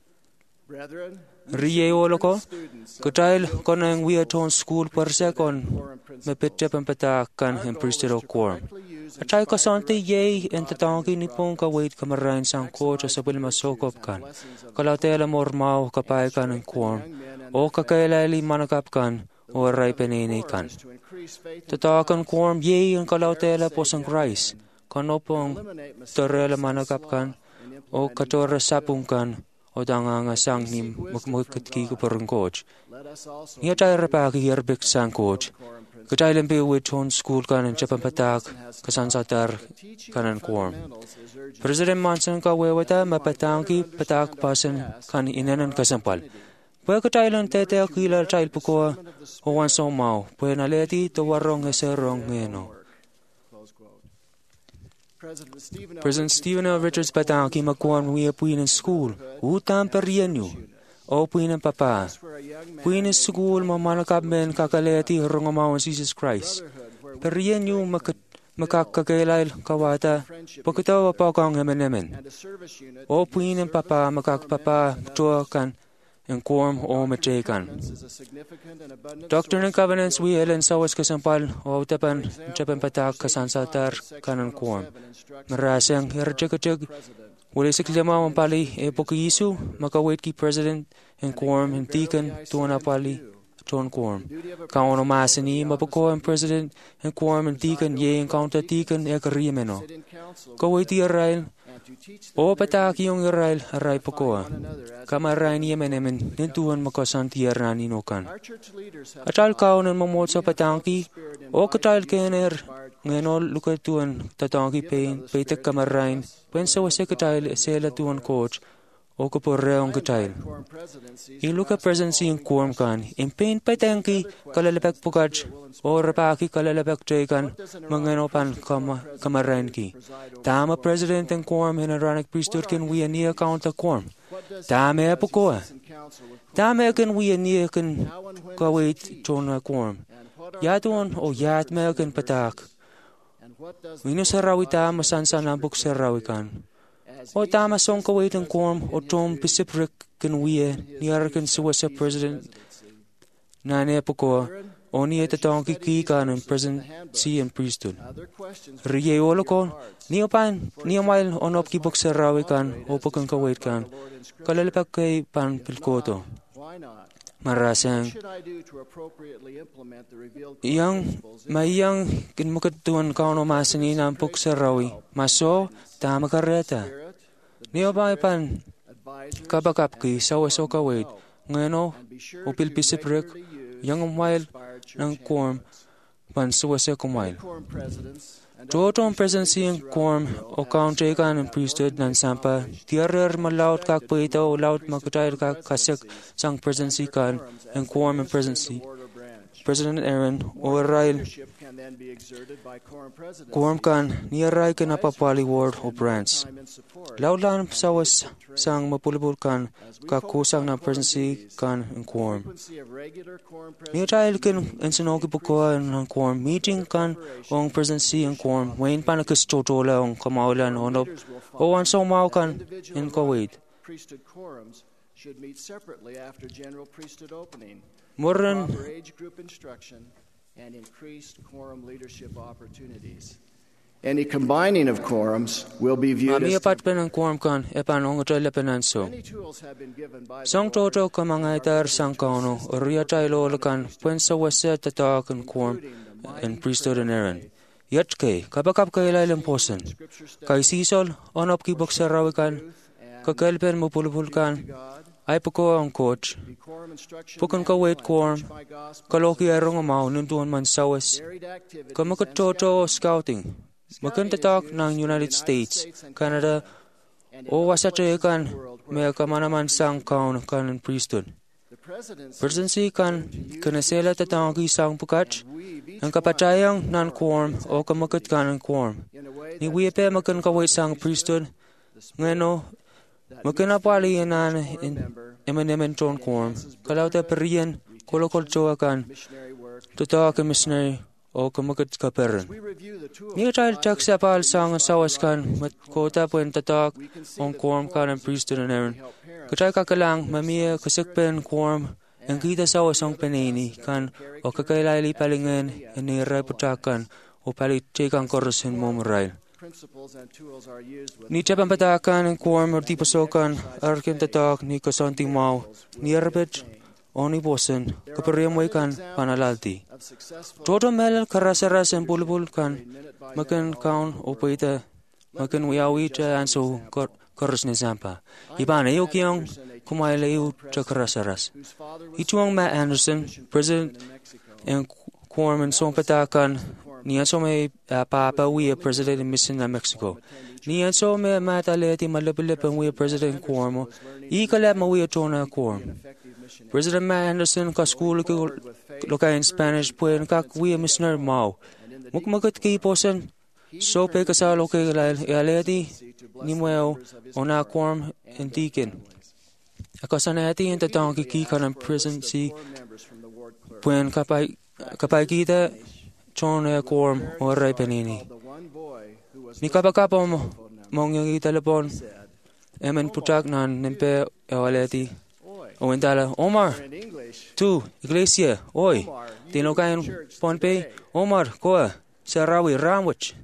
Riye oloko, katail konang wiaton school parsekon, mapitjap ang patakan ang priesthood of quorum. Atay kasante yay and tatangki ni pong kawait kamarain sang coach sa pilmasokop kan. Kalatela mormao kapay kan ang quorum, o kakailali manakap kan, o aray penene kan. Tatakan quorum ye ang kalautela po sang Christ, kanopong torela manakap kan, o katora sapung kan, o danganga sang ni magmagkatki ko parang coach. Niya tayo rapaki yerbik sang coach, katay lampi with ton school kan ang chapampatak, kasansatar kan ang quorum. President Manson ka wewata mapatangki patak pasan kan inanan kasampal. Pwede ka tayo lang tete akila tayo pukoa o wanso mau. Pwede naleti to warong eserong ngeno. President Stephen L. Richards patang ki magkuhan wiya puyin in school. Utang periyan nyo. O puyin ng papa. Puyin in school mamanakab men kakaleti rongamao ng Jesus Christ. Periyan nyo makakagailay kawata. Pagkatawa pa kang hemen-hemen. O puyin ng papa makakpapa tuwa kan and quorum o majekan. Doctrine and Covenants we elen sawas kasampal o tapan japan patak kasansatar kanan quorum. Marasang hirjagajag wala sa klima pali e pokiyisu makawait ki president and quorum and deacon tuana pali ton quorum. Kauno masini mapako and president and quorum and deacon ye and counter deacon e karimeno. Kawait Israel o pataki yung Israel aray pakoa. Kamaray niya menemen nintuhan makasantiar na ninokan. Atal kao ng mamot sa patangki o katal kener ngayon lukatuan tatangki pain paitak kamarayn pensa wasa katal sela tuan coach o kaporeong katal. Iluka presidency yung quorum kan impain patangki kalalapag pukaj o rapaki kalalapag jayakan manganopan kamarayn ki. Tama president and quorum in Aaronic priesthood can we ani account a quorum. Tama apokoa. Tama can we ani can kawait tona quorum. Yatuan o yat me can patak. Wino sarawi tama sansan lambuk sarawikan. O tama song kawait ang quorum o tom pisiprik can we niar can suwasa president nane apokoa. O niya tatangki kikan ng presidency and priesthood. Riye olokon, niya pan, niya mail onop kibok sa rawikan o pagkang kawait kan, kalalapag kay pan pilkoto. Marasang, iyang, mayang kinmakatuan kauno masani ng puk sa rawi, maso, tama kareta. Niya pa pan, kabakap ki sawas o kawait, ngano, o pilpisiprik, yang umail ng quorum pansuwasa kumail. Totong presidency ng quorum o kaunjakan ng priesthood ng sampa, tiarer malaut kak paita o laut makatayar kak kasyak sang presidency kan ng quorum and presidency. President Aaron o Arail quorum kan ni Aray ka napapali ward o branch. Laulan sawas sang mapulibul kan kakusang ng presidency kan ng quorum. Ni Aray kan insanogi bukuha ng quorum meeting kan o ang presidency ng quorum wain panakastotola ang kamaulan onop o ang somaw kan in Kuwait. Moran and increased quorum leadership opportunities. Any combining of quorums will be viewed as apat pa ng quorum kan epan ang utalapanan so. Sang toto kamangaitar sang kauno uriya tayo kan pensa wasa tatakan quorum and priesthood and Aaron. Yat kay kapakap kay lailang posan. Kay sisol onop kibok sa rawikan kakalpen mo pulupulkan ay pako ang coach. Pukan ka wait quorum, kaloki arong amaw nuntuan man sawas. Kamakatoto scouting, makantatak ng United States, Canada, o wasachayakan may kamanaman sang kaun kanan priesthood. Presidency kan kanasela tatangki sang pukach, ang kapatayang nan quorum o kamakat kanan quorum. Ni wipe makan kawait sang priesthood, ngano, makanapali yanan in Eminem John quorum, kalauta perian, kolokol choakan, tatakan missionary o kamakat kaperan. Niya tayo taksa pal sang sawas kan, mat kota po yung tatak ang quorum kan ang priesthood and Aaron. Katay kakalang mamiya kasakpen quorum, ang kita sawas ang panini kan o kakailali palingan ang niray putakan o palitikang korusin mo maray. Ni Japan patakan ng quorum or tipasokan arkin tatak ni kasanting mau ni arbet o ni bosen kapariamoy kan panalalti. Todo melal karasaras ang pulpul kan makan kaun o paita makan wiyawi cha anso karas ni zampa. Iba na iyo kiyang kumaila iyo cha karasaras. Ituang Matt Anderson, President ng quorum and song patakan niyan so may uh, papawi a president in mission na Mexico. Niyan so may mataleti malapilip ang we president quorum. Ikalap mawi a tona quorum. President Matt Anderson ka school ko lokay in Spanish puwen kak we a missioner mau. Mukmagat kay posen so pe kasalo kay aleti ni mo ona quorum and deacon. Akasanati ang tatang kikika ng presidency puwen kapay kapay kita Chona quorum o ray panini. Ni kapakapa mo mong yung itelepon emen putak nan nempe ewaleti O entala, Omar, tu, iglesia, oi, tino kain ponpe, Omar, koa, sarawi ramwich.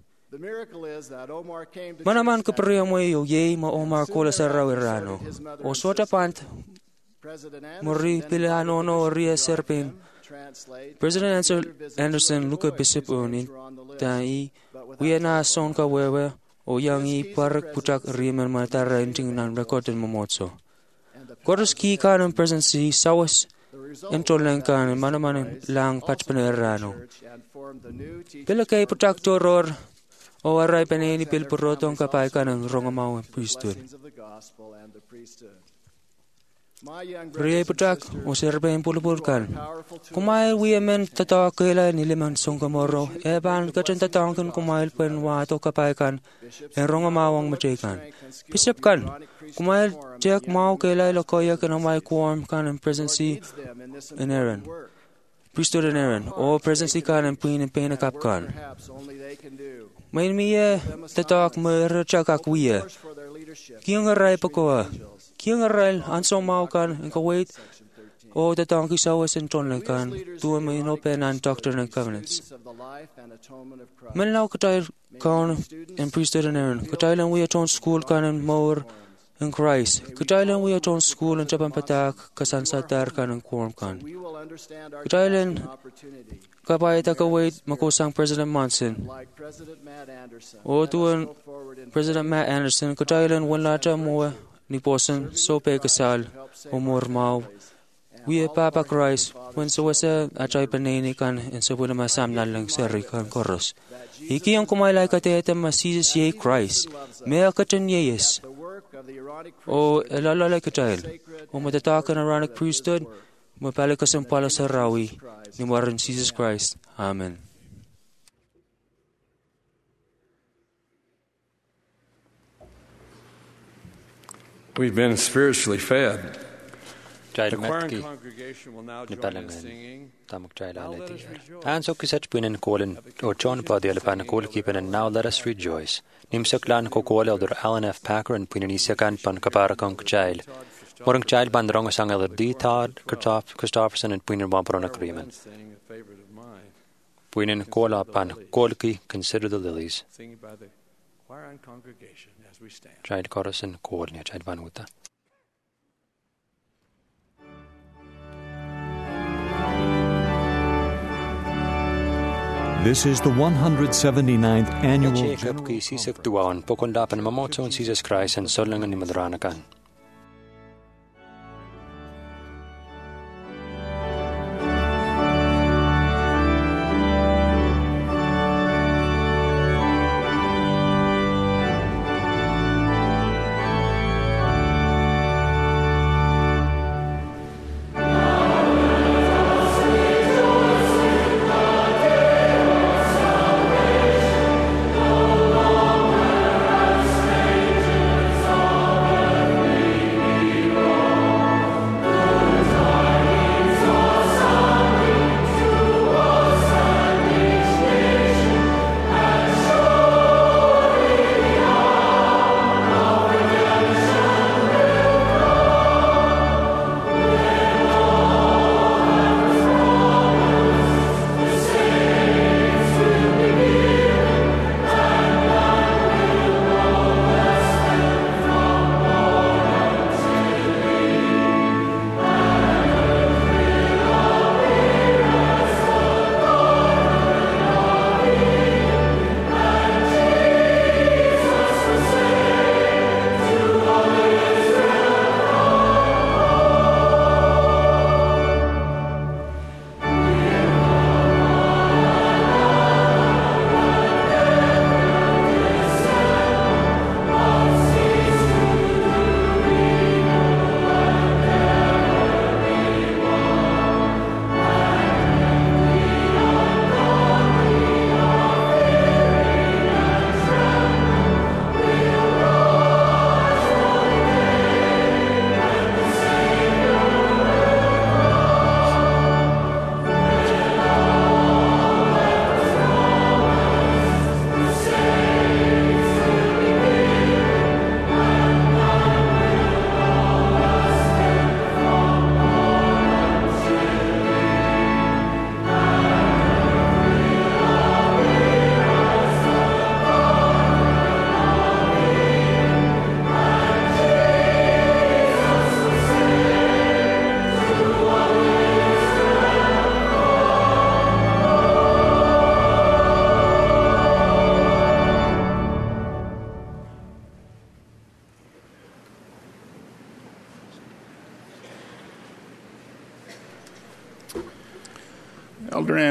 Manaman kapariya mo yo ye ma Omar kola sarawi rano. O sota pant, mori pilano no ria serpin. President Anderson Luka Bishop Onin, tai, we na son ka wewe, o yangi parak putak riman matara inting nan record in momotso. Koros ki kanang presidency sawas entolang kan manaman lang patpanerano. Pila kay putak toror o aray paneni pil purotong kapay kanang rongamaw priesthood. Riay putak o serbayin pulupulkan. Kumail wiyamen tatawa kaila niliman song kamoro, eban kachan tatangkan kumail pen wato kapaykan, en rongamawang machikan. Pisip kan, kumail tiyak mau kaila lokoya kan amay quorum kan en presidency in Aaron. Priesthood in Aaron, o presidency kan en pin en pin kap kan. May miya tatak merachak akwiya. Kiyang aray pakoa. Kiyang aral anso maukan in Kuwait o tatang kisawas in tonlekan tuwa may inopen ang Doctrine and Covenants. Manlaw katay kan in priesthood in Aaron. Katay lang we aton school kan in Mower in Christ. Katay lang we aton school in Japan Patak kasansatar kan in Quorum kan. Katay lang kapay ta Kuwait makusang President Monson. O tuwan President Matt Anderson katay lang wala ta mo ni posen sope kasal umur mau wiye papa Christ when so wasa achay paneni kan en so puna masamlan lang seri kan koros iki ang kumailay katete masisis ye Christ mea katan yes o elalala katayl o matatakan Aaronic priesthood mapalikas ang pala sa rawi ni Maran Jesus Christ. Amen. We've been spiritually fed. The choir congregation will now join in singing. Now let us rejoice. Ansok kisach pinen kolen or John Padiel pan kol keepin and now let us rejoice. Nimsaklan ko kola or Alan F. Packer and pinen isakan pan kaparakong child. Morang child ban rong sang el D. Todd Christopherson and pinen bumper agreement. Pinen kola pan kolki consider the lilies. Singing by the choir and congregation as we stand. Child chorus and kol niya child vanuta. This is the one hundred seventy-ninth annual Jacob ki sisak duaon pokondapan mamotson Jesus Christ and solangan ni madranakan. Amen.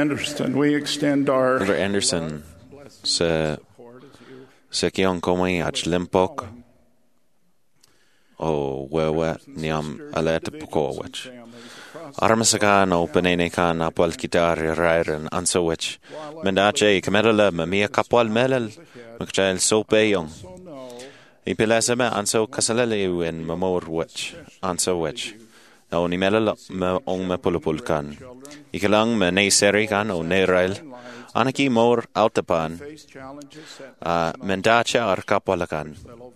Anderson, we extend our Elder Anderson sa sa kiong komai ach limpok o wewe niam alet pukowich. Armasaka no penene kan apal kitar rairen ansowich. Mendache kamela mamia kapwal melel mkchael sopeyong. Ipileseme anso kasalele en mamor wich ansowich. No ni melel me ong me pulupulkan. Ikalang me ne seri kan o ne rail. Anaki mor altapan. Uh, mendacha ar kapwalakan.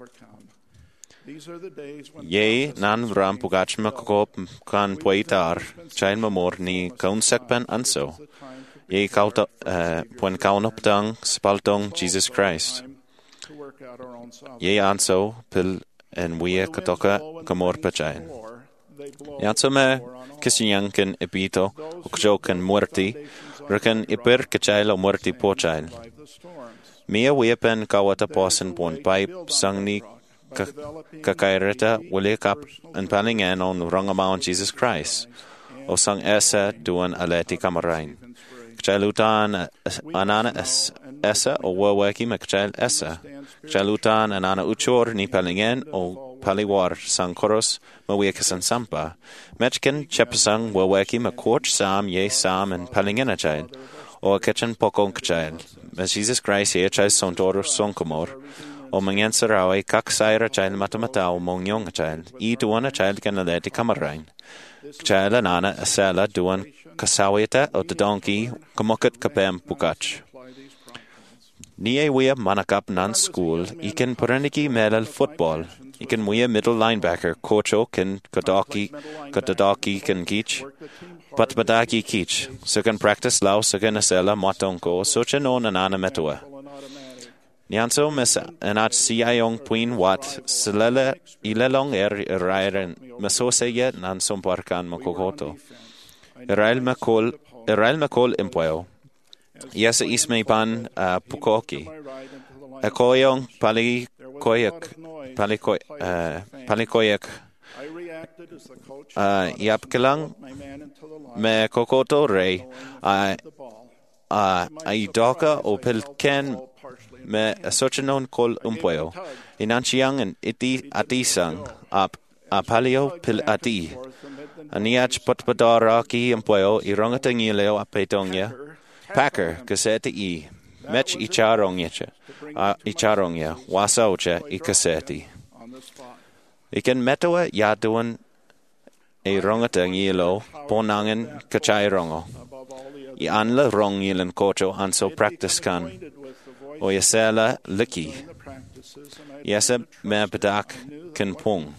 Ye nan vram pugachma kop kan poitar chain mamor ni kaunsekpen anso. Ye kauta uh, puen kaunoptang spaltong Jesus Christ. Ye anso pil en wia katoka kamor pachain. Yanso me kisiyanken epito ukjoken muerti rekan iper kachail o muerti pochail. Mia wiepen kawata posen pon pipe sangni kakaireta wilikap en palingen on rangamao Jesus Christ. O sang esa duan aleti kamarain. Kchailutan anana es esa o wawaki makchail esa. Kchailutan anana uchor ni palingen o paliwar sang koros mawikasan sampa. Mechken chepasang wawaki makoch sam ye sam en palingen achail. O kitchen pokong kchail. Mas Jesus Christ ye chai sontoro sonkomor. O mangen sarawe kak saira chail matamatao mongyong chail. I duan a chail kan aleti kamarain. Chail anana asala duan kasawita o the donkey kamokat kapem pukach. Niye wea manakap nan school, iken pereniki melal football, iken wea middle linebacker, kocho ken kadaki, kadaki ken kich, but badaki kich, so can practice lao so can asela matonko, so chen on anana metua. Nianso mes anach siayong puin wat, selele ilelong er rairen, mesose yet nan somparkan mokokoto. Erail makol, erail makol impueo. Yesa isme pan uh, pukoki. Ekoyong pali koyak, pali koy, uh, pali koyak. Uh, yap kilang me kokoto rei. Uh, uh, ay doka o pilken me asochanon kol umpueo. Inanchiang en iti atisang ap apalio pil ati. Aniach potpadaraki impueo irongatangileo apetongya. Packer, kasete i. Mech icharongyeche. Icharongya. Wasauche i kaseti. Iken metoa yaduan e rongatangilo ponangen kachairongo. I anla rongilen kocho anso practice kan. O yasela liki. Yasa me bedak ken pung.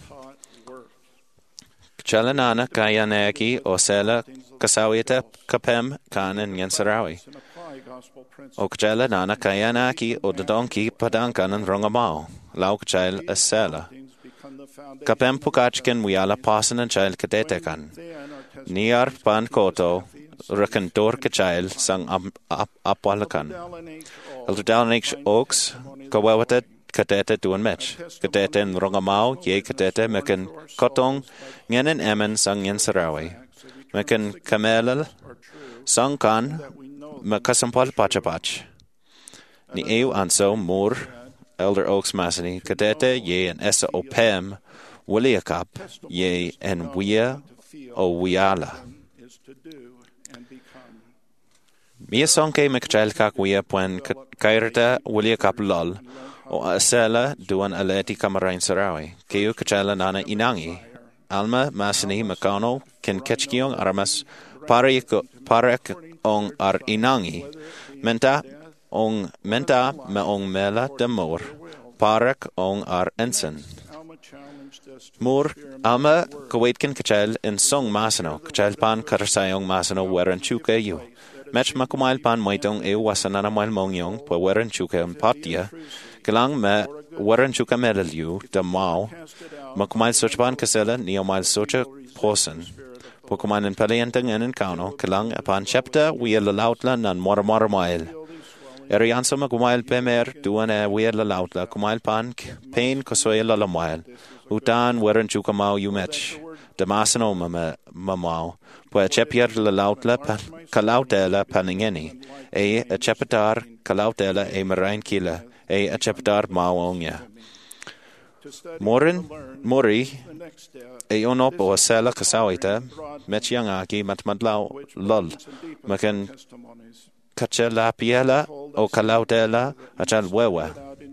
Chalanana kayaneki o sela kasawita kapem kanen yansarawi. O chalanana kayanaki o the donkey padankanan rongamao. Lauk chail a sela. Kapem pukachken wiala pasan and chail kadetekan. Niar pan koto rekan dor kachail sang apwalakan. El dalnix oaks kawawata kadete duan mech. Kadete en rongamao ye kadete meken kotong ngenen emen sang yen sarawi. Meken kamelal sang kan mekasampal pachapach. Ni eu anso mur Elder Oaks Masani kadete ye en esa opem wiliakap ye en wia o wiala. Mia sonke mekchalkak wia puen kairta wiliakap lol. O asela duan aleti kamarain sarawi. Keu kachala nana inangi. Alma masani makano ken kechkiong aramas parek parek ong ar inangi. Menta ong menta me ong mela demor. Parek ong ar ensen. Mur alma kawaitken kachal in song masano. Kachal pan karasayong masano weran chuka yu. Mech makumail pan moitong e wasanana mail mongyong pa weran chuka en patia. Kilang me waran chuka melaliu da mau makumail sochpan kasela niomail socha posen pokumail en palientang en kauno kilang apan chapta we lalautla nan moramara mail erianso makumail pemer duan e we lalautla kumail pan pain kosoy lalamail utan waran chuka mau yumech Damasano mamau, pue chepier la lautla calautela paningeni, e a chepetar calautela e marain kila, e a chepetar mauongia. Morin, mori, e onopo a sela kasawita, mechiangaki matmadlau lol, makan kacha la piela o calautela achal wewa.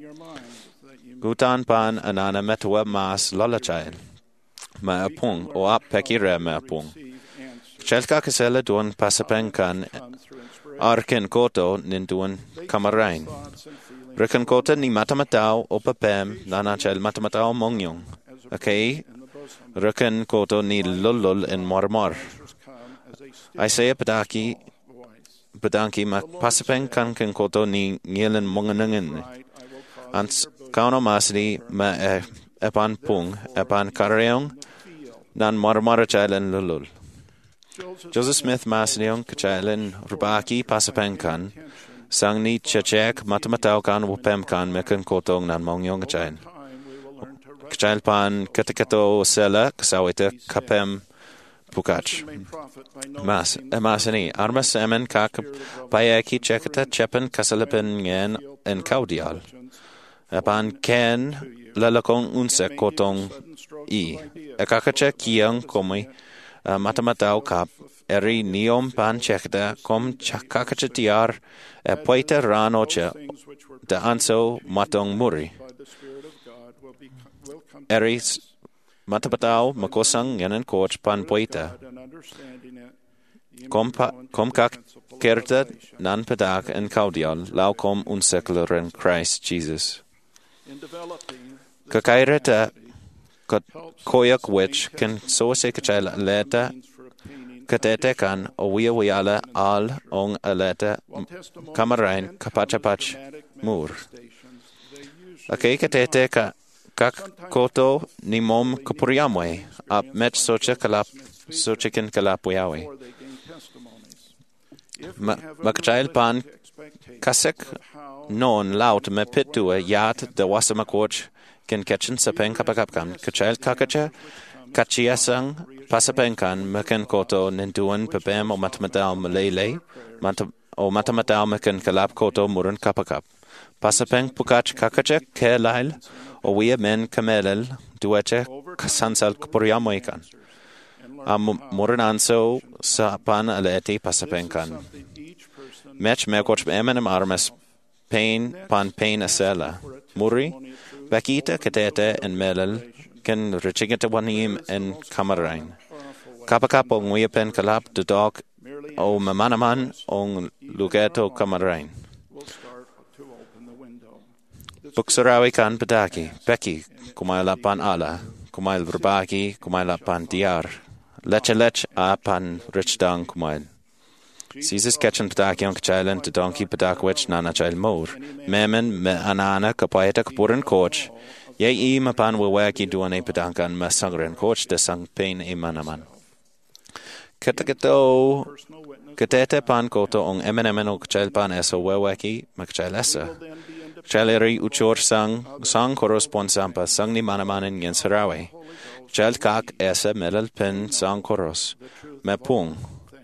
Gutan pan anana metua mas lolachail. Ma apung o ap pekire ma apung. Chelka kasela duan pasapenkan arken koto ninduan kamarain. Rikan kota ni matamatao o papem nanachel matamatao mongyong. Okay, rikan koto ni lulul in marmar. Isaiah padaki padanki ma pasapenkan kan koto ni ngielen monganangin. Ans kauno masli ma e epan pung epan kareong nan marmara chailen lulul. Joseph Smith masliong kachailen rubaki pasapenkan sang ni chachek matamatao kan wupem kan mekan kotong nan mongyong kachail. Kachail pan katikato sela kasawita kapem pukach. Mas emasani armas emen kak payaki chekata chepen kasalipin ngen en kaudial. Epan ken lalakong unse kotong i. Ekakache kiang komi uh, matamatao kap eri niom pan chekda kom chakakache tiar e poita ranoche de anso matong muri. Eri matamatao makosang yanen coach pan poita. Kom, pa, kom kak kerta nan padak en kaudial lau kom unsekler en Christ Jesus. Kakaireta koyak which can so se kachal leta katete kan o wia wiala al ong aleta kamarain kapachapach mur. Okay, katete ka kak koto ni mom kapuriamwe ap met socha kalap sochikin kalapwiawe. Makachail pan kasek non laut me pitua yat de wasamakoch ken ketchen sapen kapakapkan kachail kakacha kachiasang pasapenkan meken koto ninduan pepem o matamatal malele o matamatal meken kalap koto murun kapakap pasapen pukach kakacha kelail o wia men kamelel dueche kasansal kapuriamoikan am murun anso sa pan aleti pasapenkan mech mekoch emenem armes pain pan pain asela muri bakita katete en melel ken richigata wanim en kamarain kapakap ong wiapen kalap de dog o mamanaman ong lugeto kamarain buksarawi kan padaki beki kumaila pan ala kumail rubaki kumaila pan diar leche lech a pan richdang kumail Caesar's catching padaki on kachailen to donkey padakwich nana chail mor. Memen me anana kapaita kapuran coach. Ye e mapan wawaki duane padankan ma sangren coach de sang pain e manaman. Katakato katete pan koto on emenemen o kachail pan eso wawaki makachail esa. Chaileri uchor sang sang correspond sampa sang ni manamanin yen sarawe. Chail kak esa melal pen sang koros. Me pung.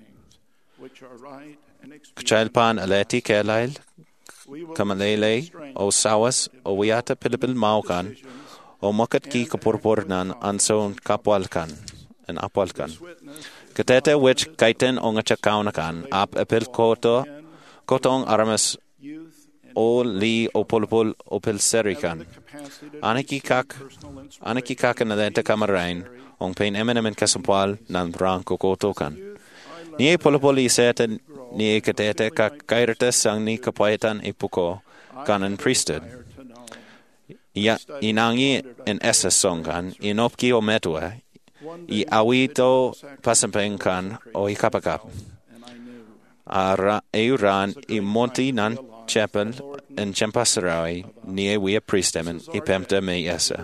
Kachail pan aleti kelail, kamalele, o sawas, o wiata pilibil maukan, o mokat ki kapurpur nan anson kapwalkan, en apwalkan. Katete which kaiten onga chakaunakan, ap epil koto, kotong aramas, o li o pulpul o pil serikan. Aniki kak, aniki kak na dente kamarain, ong pain emenemen kasampwal nan ranko kotokan. Ni e polopoli seten ni e katete ka kairata sang ni kapaitan e puko kanan priesthood. Ya inangi en esa songan inopki o metua i awito pasampenkan o i kapakap. Ara euran i monti nan chapel en champasarawi ni e wia priestemen i pemta me esa.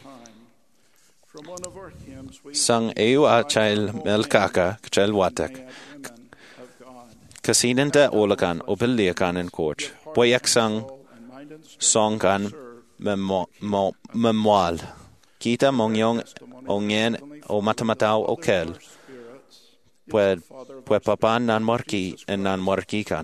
Sang eu a chail melkaka chail watak. Kasinenta olakan opiliakan en coach. Boyak sang songkan memoal. Kita mongyong ongen o matamatao o kel, pue, pue papan nan morki en nan morki kan.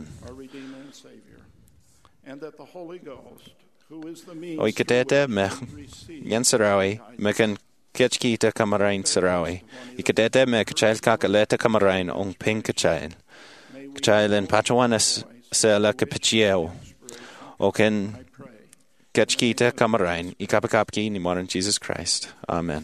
O ikatete me yan sarawi, me kan ketchkita kamarain sarawi. Ikatete me kachail kakaleta kamarain ong ping kachail. Kachail en patawanas sela kapichieo. O ken ketchkita kamarain, ikapakapki ni moran Jesus Christ. Amen.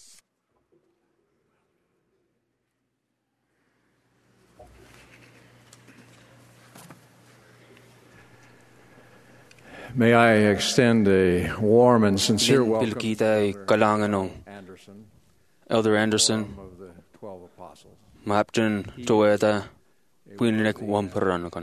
May I extend a warm and sincere welcome to Elder Anderson, Mapton Toeta, Puinek Wamperanakon,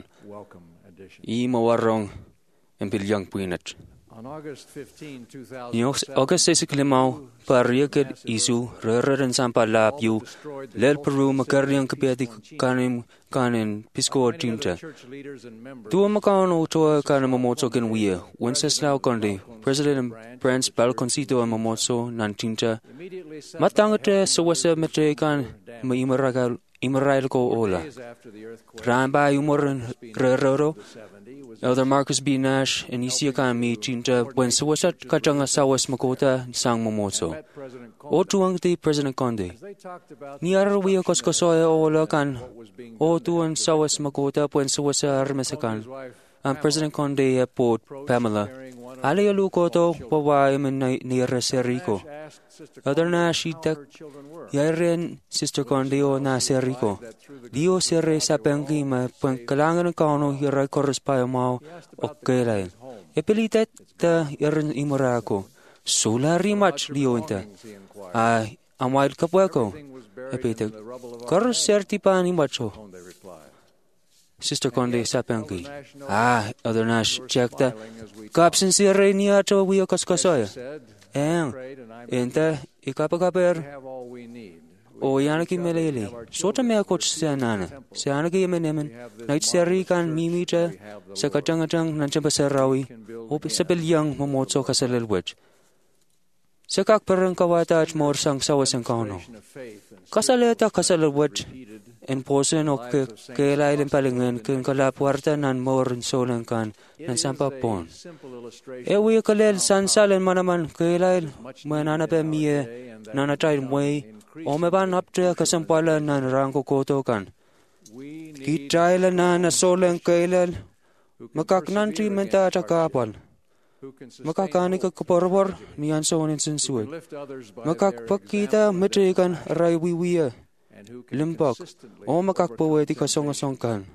E. Mawarong, and Bilyang Puinet. On August fifteenth, two thousand seven, August Sisiclimau, Pariakid Isu, Rere and Sampa Lapu, Lel Peru, Macarian Capiati Canim, Canin, Pisco Tinta. Tua Macano to a Canamoto can we, Wenceslau Conde, President Prince Balconcito and Mamoso, Nantinta, Matangate, Sawasa Metecan, Imaragal, Imaralco Ola, Ramba Umoran Rero. Elder Marcus B. Nash and Isiakan mi Tinta when Sawasat Kachanga Sawas Makota Sang Momoso. O tuang ti President Conde. Niara wia koskosoya o lakan. O tuan Sawas Makota when Sawasa Armesakan. And President Conde at Port Pamela. Ali Alukoto, Pawai and Nira Serico. Elder Nash itak Yaren Sister Conde o na Serico. Dio Serre Sapengi ma Pankalangan Kano Hira Correspayamao o Kelain. Epilitet ta Yaren Imorako. Solari much Liointa. I am wild Capueco. Epitek. Corus Sertipan Imacho. Sister Conde Sapengi. Ah, Elder Nash checked the Capsin Sierra Niato Wiacoskosoya. And Enta Ikapakaper O Yanaki Melele, Sota Mea Coach Sanana, Sanaki Menemen, Night Serikan, Mimita, Sakatangatang, Nanchapasarawi, Opisabel Young, Momoto Casalel Wedge. Sakak Peran Kawatach more sang Sawas and Kano. Casaleta Casalel Wedge, and Posen of Kailai and Palingan, Kinkala Puerta, and more and Solankan, and Sampa Pon. Ewe Kalel San Sal and Manaman, Kailai, Mananape Mie, Nanatime Way, Omeban up to Casampala and Ranko Kotokan. Kitaila Nana Solan Kailal, Makak Nanti Mentata Kapal. Makakanika Kaporabor, Nian so on in Sensue. Makak Pakita, Metrikan, Raiwiwia. Limbok, O Makak Poetica Song Songkan.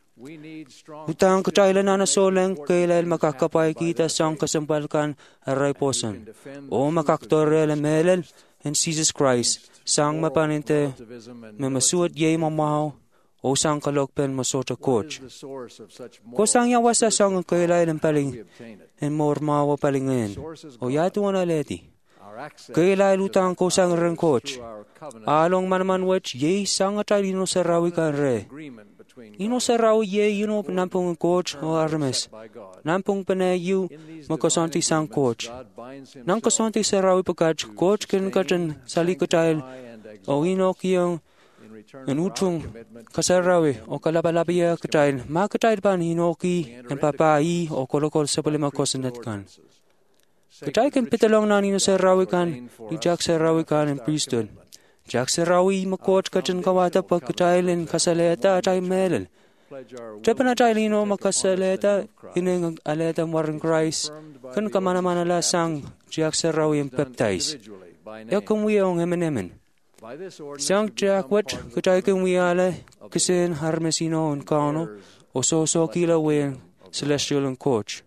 Utang Kataila Nana Solan, Kailal Makakapai Kita Song Kasampalkan, Raiposan. O Makak Torel and Melel, and Jesus Christ, Sang Mapaninte, Memasuat Ye Mamao, O Sang Kalokpen Masota Coach. Kosang Yawasa Song Kailal and Paling, and more Mawa Palingen, O Yatuana Leti. Kailai Lutang Kosang Ren Coach. Along Manaman Wetch, ye sang at Ino Sarawikan Re. Ino Sarawi ye, you know, Nampung Coach or Armes. Nampung Pene you, Makosanti Sang Coach. Nankosanti Sarawi Pocach, Coach Ken Cotton, Salikotail, O Ino Kiong, and Utung, Kasarawi, or Kalabalabia Katail, Markatail Ban Hinoki, and Papa E, or Kolokol Sapalima Kosanetkan. Katai can pit along Nanino Sarawikan, ni Jack Sarawikan and priesthood. Jack Sarawi, Makot Katan Kawata, Pakatil, and Casaleta, Tai Melel. Trepanatilino, Macasaleta, in Aleta Warren Christ, Kan Kamanamanala sang, Jack Sarawi and Peptize. Yakum we on Emenemen. Sang Jack what, Katai can we ale, Kisin, Harmesino, and Kano, or so so kilo way, Celestial and Coach.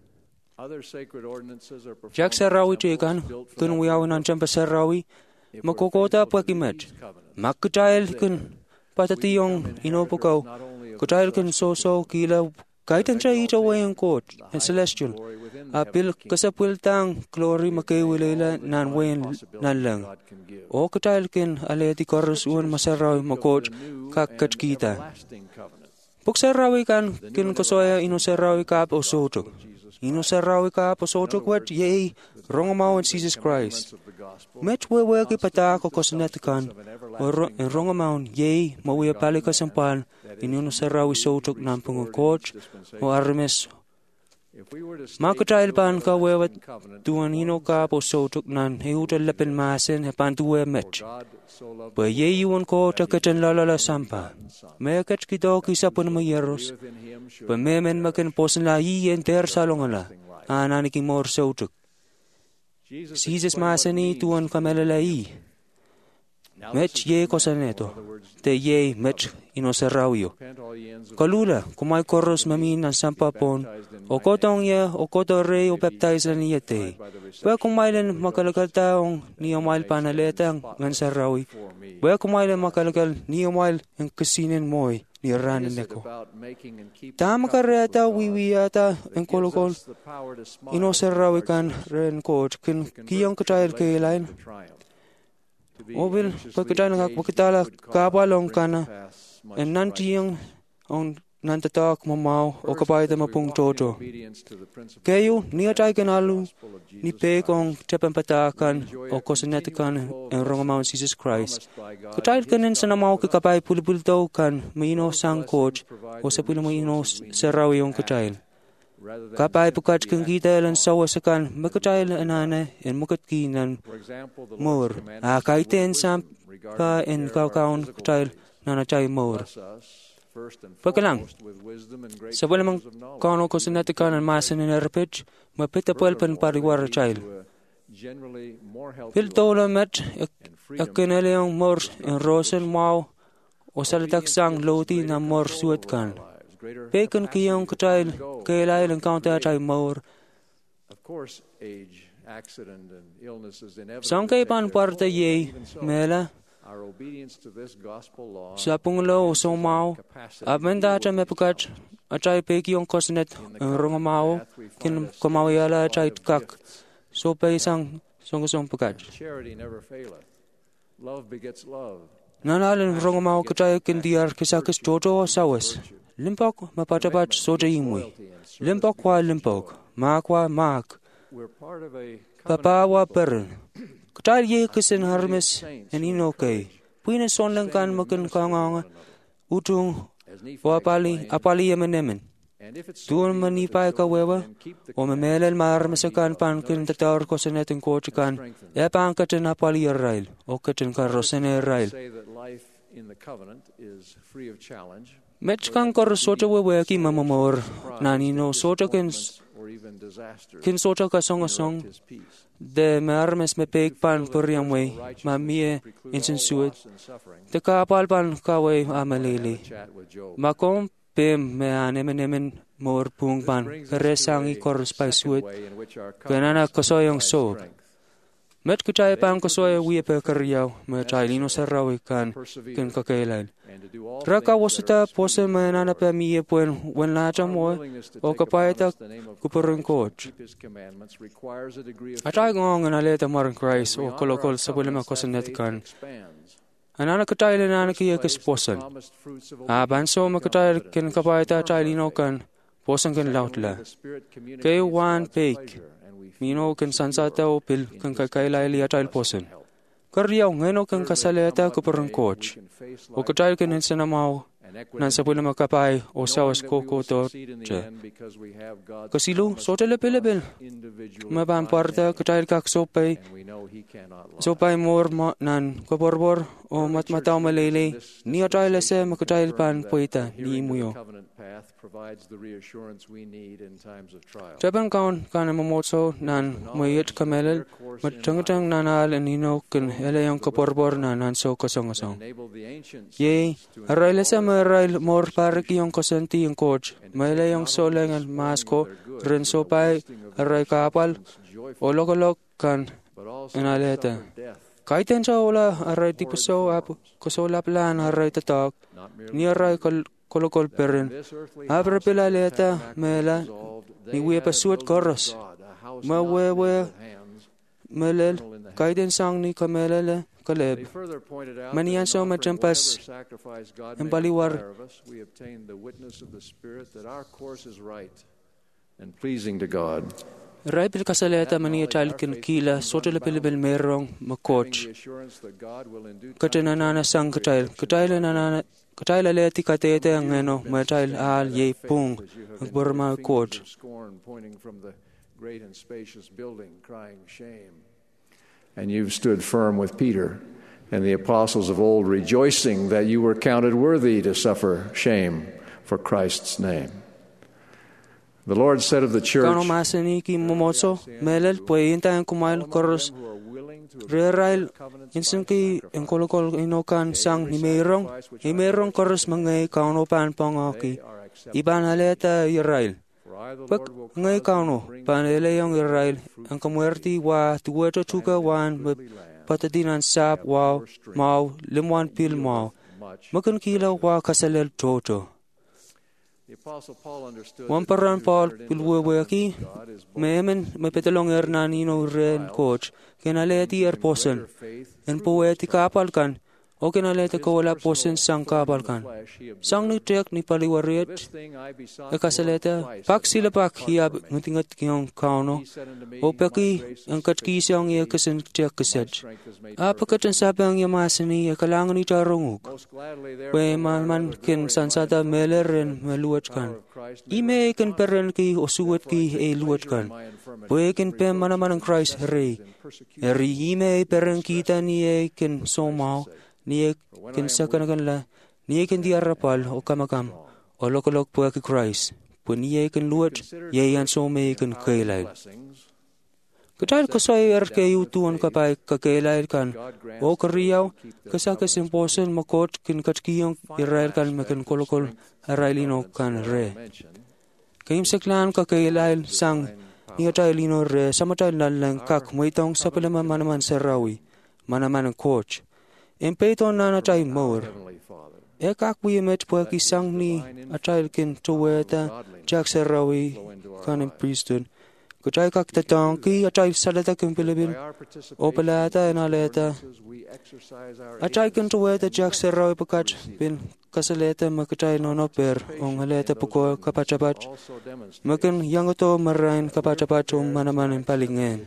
Jack Sarawi Tegan, Kun we are on Champa Sarawi, Makokota Pakimet, Makutail Kun, Patationg, Inopoko, Kutail Kun so so kilo, Kaitan Chait away and court, and Celestial. A pill Casapil Tang, Glory Makewilla, Nan Wayn, Nanlang. O Kutail Kin, Aleti Chorus, one Masarawi Makot, Kakachkita. Puksarawi kan, Kin Kosoya Inosarawi Kap or Soto. ino sa rawi ka posojok wat ye rongamao in Jesus Christ. Met we we ki pata ko kosnetkan o rongamao ye mawi palika sampan ino sa rawi sojok nampung coach o armes. Makatrail pan ka wewat tuan hino ka posojok nan heuta lepen masen hepan tuwe met. Ba ye yuan ko takatan lalala sampa. Me kat kito kisa pun mayeros. Ba me men makan posen la yi enter salongala. Anani ki mor sojok. Jesus masani tuan kamela la yi. Met ye kosaneto. Te ye met ino serawio. Kalula kumai koros mamin ang sampa pon. O kotong ye o koto re o baptize ni yete. Ba kumailen makalagal taong ni omail panaletang ngan sarawi. Ba kumailen makalagal ni omail ang kasinin moy ni ranan neko. Tama kareta wiwiyata ang kolokol. Ino sarawi kan ren coach kin kiyang katayal kailain. Obil pagkatay ng akbakitala kapalong kana en nantiyang on nantatak mamaw o kapayta mapung toto. Kayo niyatay kanalu ni pekong tepampatakan o kosanetikan en rongamao Jesus Christ. Katay kanin sa namaw kakapay pulipultaw kan maino sang coach o sa pula maino sarawi yung katay. Kapay pukat kang kita ilan sawa sakan makatay anane en makatkinan mor. A kaiten sampa en kaukaon katay nanatay mor. Pagkalang, sa wala mang kano ko sinatikan ang masan ni narapit, mapita palpan pariwara child. Pilto lamat, akinali ang mor en rosen mau, o salitak sang loti na mor suat kan. Pekan kiyong katay, kailay lang kaunta atay mor. Sang kay pan parta ye, mela, sa punglo o somao, abenda atay mepukat, atay peki yung kosnet, ang rongamao, kin kumawayala atay kak, so pa isang songosong pukat. Nanalan rongamao katay kindiar kisakis jojo o sawas. Limpok mapatapat soja imwi. Limpok wa limpok, mak wa mak. Papawa perin. Katay ye kisin harmis en inokay. Puina son lang kan makan kanganga. Utung wa apali apali yemenemen. Tuon manipay ka wewa o mamelel marmasakan pan kin tatawar ko sa neting kochikan. E pangkatan apali arail o katan karosene arail. Met kang kor sota wewe ki mamamor nanino sota kin kin sota ka song song de marmes me pek pan puriang we mamie insensuit te kapal pan kawe amalili makom pem me anemenemen mor pung pan keresangi kor spaisuit kanana kosoyong so met kutay pang kosoy wiye pe karyaw me chailino sarawi kan kin kakailan raka wasita pose manana pa miye puen wen la mo o kapayta kupurun coach atay ngong na leta marang Christ o kolokol sa bulama kosanet kan anana kutay nana kiye kisposan aban so makutay kin kapayta chailino kan posan kan lautla kay one pake Mino kan sansata o pil kan kakailay liya tayo posen. Karyaw ngeno kan kasaleta ko parang coach. O katayo kan sa namaw nan sa pula makapay o sawas koko to che. Kasilo so telepelebel. Mabamparta katayo kak sopay. Sopay mor nan kaborbor o matmataw malele. Ni atayo lese makatayo pan poita ni imuyo. Tabang kaon kana mamotso nan mayet kamelel matangtang nanal anino kan elayang kaporbor na nan so kasong-kasong. Ye, arail sa marail mor parik yung kasanti yung coach, malayang solengan masko, rin so pay aray kapal, o lokolok kan inaleta. Kaiten sa ola aray tipuso ap kusolaplan aray tatak, ni aray kolokol perin. Abra pilaleta mela ni we pasuat koros. Mawewe melel kaiden sang ni kamelele kaleb. Manian so matempas embaliwar. and pleasing to God. Rai bil kasaleta mani child kin kila sotele bil bil merong makoch. Katena nana sang katail katail nana katail leti katete ngeno matail al ye pung burma coach. Pointing from the great and spacious building, crying shame. And you've stood firm with Peter and the apostles of old, rejoicing that you were counted worthy to suffer shame for Christ's name. The Lord said of the church, Kano masani ki momoso melel pointa en kumail koros rerail insin ki en kolokol inokan sang ni merong ni merong koros mangai kano pan pongoki iban aleta Israel Pak ngai kano pan ele yang Israel ang kamuerti wa tuweto chuka wan patadinan sap wow mau limwan pil mau makan kila wa kasalel toto Wan paran Paul pilwewe aki memen me petelong er nanino ren coach kenaleti er posen en poeti kapal kan o kenaleti ko wala posen sang kapal kan sang ni tek ni paliwaret e kasaleta pak sila pak hiab ngutingat kyong kauno o peki ang katki siang ye kesen tek keset apa katan sabang yamasani e kalangan ni tarunguk we man man ken sansata meleren meluat kan ime ken peren ki osuat ki e luat kan we ken pe manaman ang Christ re eri ime peren kita ni e ken somao ni ken sakanakan la ni ken diarapal o kamakam o lokolok po ki Christ po ni ken luat ye yan so me ken kailay Katail kasay er kayo tuon kapay kakailay kan o kariyaw kasakas imposen makot kin katskiyong Israel kan makan kolokol Israelino kan re kayim saklan kakailay sang ni Israelino re samatay nalang kak muitong sa palama manaman sa rawi manaman ang coach Empeyton na natay more. E kakwi met po kisang ni atay kin tuweta jak sa rawi kanin priesthood. Kutay kak tatang ki atay salata kin pilibil o palata enaleta. Atay kin tuweta jak sa rawi pakat bin kasaleta makatay nonoper ong haleta puko kapachapat. Makin yang ito marain kapachapat o manaman palingen.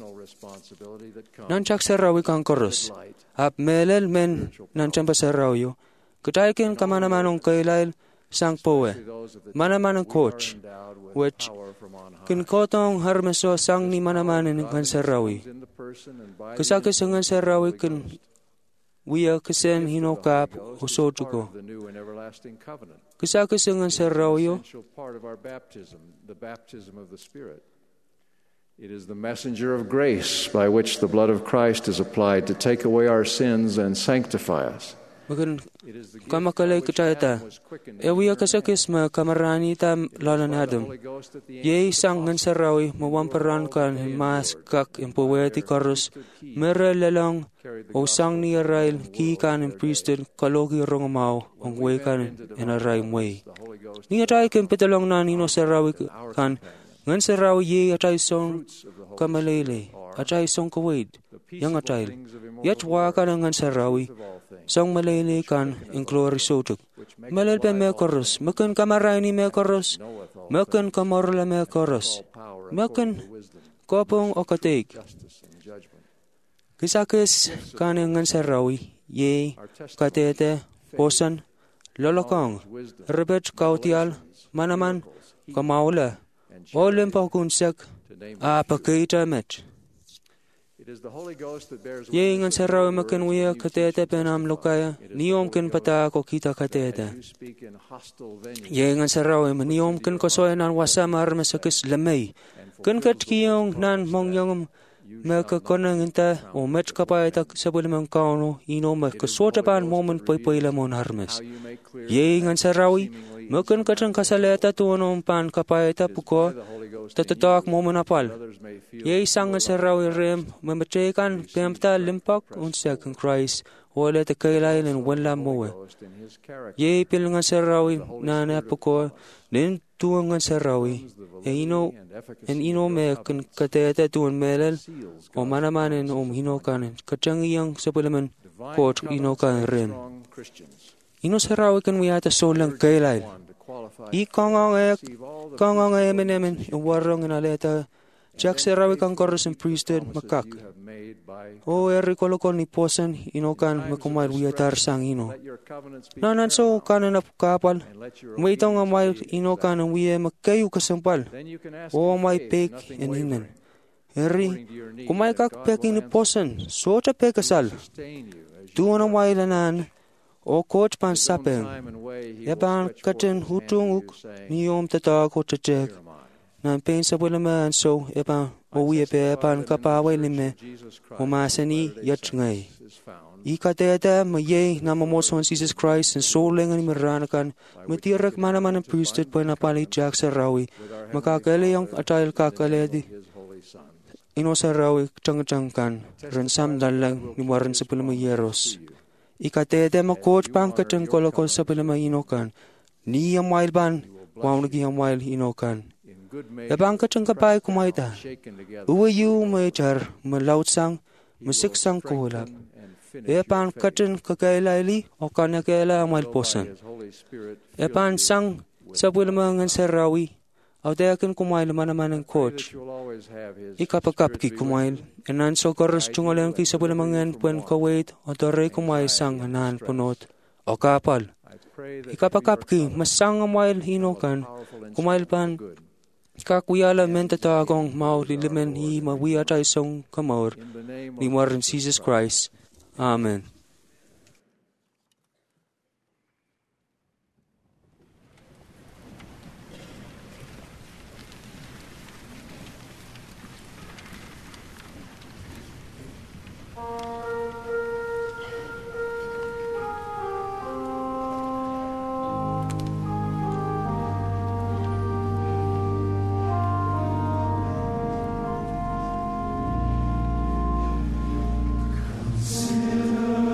Nan jak sa rawi kang koros. Ap melel men nan champa sa rawi. Kutay kin kamanamanong kailail sang powe. Manamanong coach. Which kin kotong harmeso sang ni manamanin kan sa rawi. Kasakisangan sa rawi kin wiya kasen hinokap o sotuko. Kasakisangan sa rawi. It is the messenger of grace by which the blood of Christ is applied to take away our sins and sanctify us. Makan kamakalay kitayta. Ewiya kasakis ma kamarani tam lalan adam. Ye sang ngan sarawi mawamparan kan mas kak impoweti karus mere lelang o sang ni Israel ki kan in priesthood kalogi rongamaw ang way kan in aray way. Ni atay ken petalong na nino sarawi kan ngan saraw ye atay song kamalele atay song kawid yang atay yat waka ngan sarawi song malele kan in glory sotuk malel pe me koros makan kamaray ni me koros makan kamarla me koros makan kopong okatig kisakis kan ngan sarawi ye katete posan lolokong rebet kautial manaman kamaula Olem pakunsak a pakita met. Ye ngan saraw makan wiya katete penam lokaya niyom ken pata ko kita katete. Ye ngan saraw niyom ken kosoy nan wasama armasakis lamay. Ken katkiyong nan mongyong meka konang inta o met kapayta sabul man kauno ino meka sotapan moment pay pay lamon harmes. Ye ngan sarawi Mungkin kadang kasaleta tuan umpan kapayta puko tatatak mo manapal. Ye isang sarawi rem membetekan pemta limpak unsak ng Christ wala takailay ng wala mo. Ye pilangan sarawi na napuko nin tuang sarawi e ino en ino me kan kateta tuan melal o manamanen um hinokan kadang iyang sapulaman kot ino kan rem. Ino sarawi kan wiyata solang kailay. I kangong e kangong e menemen warong na leta jak serawi kang korus in priesthood makak. O eri kolokon ni posen inokan makumail wiatar sang ino. Nanan so kanan ap kapal. Waitong amail inokan ang wiye makayu kasampal. O may pek eninen. Eri kumay kak pek ini posen so cha pekasal. Tuon amail anan o coach pan sapeng. Yapan katen hutunguk niyom tata ko chachek. Nan pen sa bulama so yapan o wiye pe yapan kapaway lime. O masani yat ngay. Ika teta maye na mamoson Jesus Christ and so lengan maranakan matirak manaman ang priesthood pa napali jak sa rawi. Makakali ang atayal kakaledi. Ino sa rawi chang-changkan ransam dalang ni waran sa pulamayeros. Ikatete ma-coach pang katang kolokol sa pulamainokan. Ni amail ban, waw nagi amail inokan. Ebang katang kapay kumaita. Uwayu maychar, malautsang, masiksang kuhulap. Epan katang kakailaili o kanakaila amail posan. Epan sang sa pulamangan sa rawi. Aw dayakin kumail manaman ng coach. Ikapakap ki kumail. Enan so koros chungolan ki sa bulamangan puen kawait o doray kumail sang anan punot o kapal. Ikapakap ki masang amail hinokan kumail pan kakuyala mentata akong mau lilimen hi mawiyatay song kamor ni Maran Jesus Christ. Amen. Consider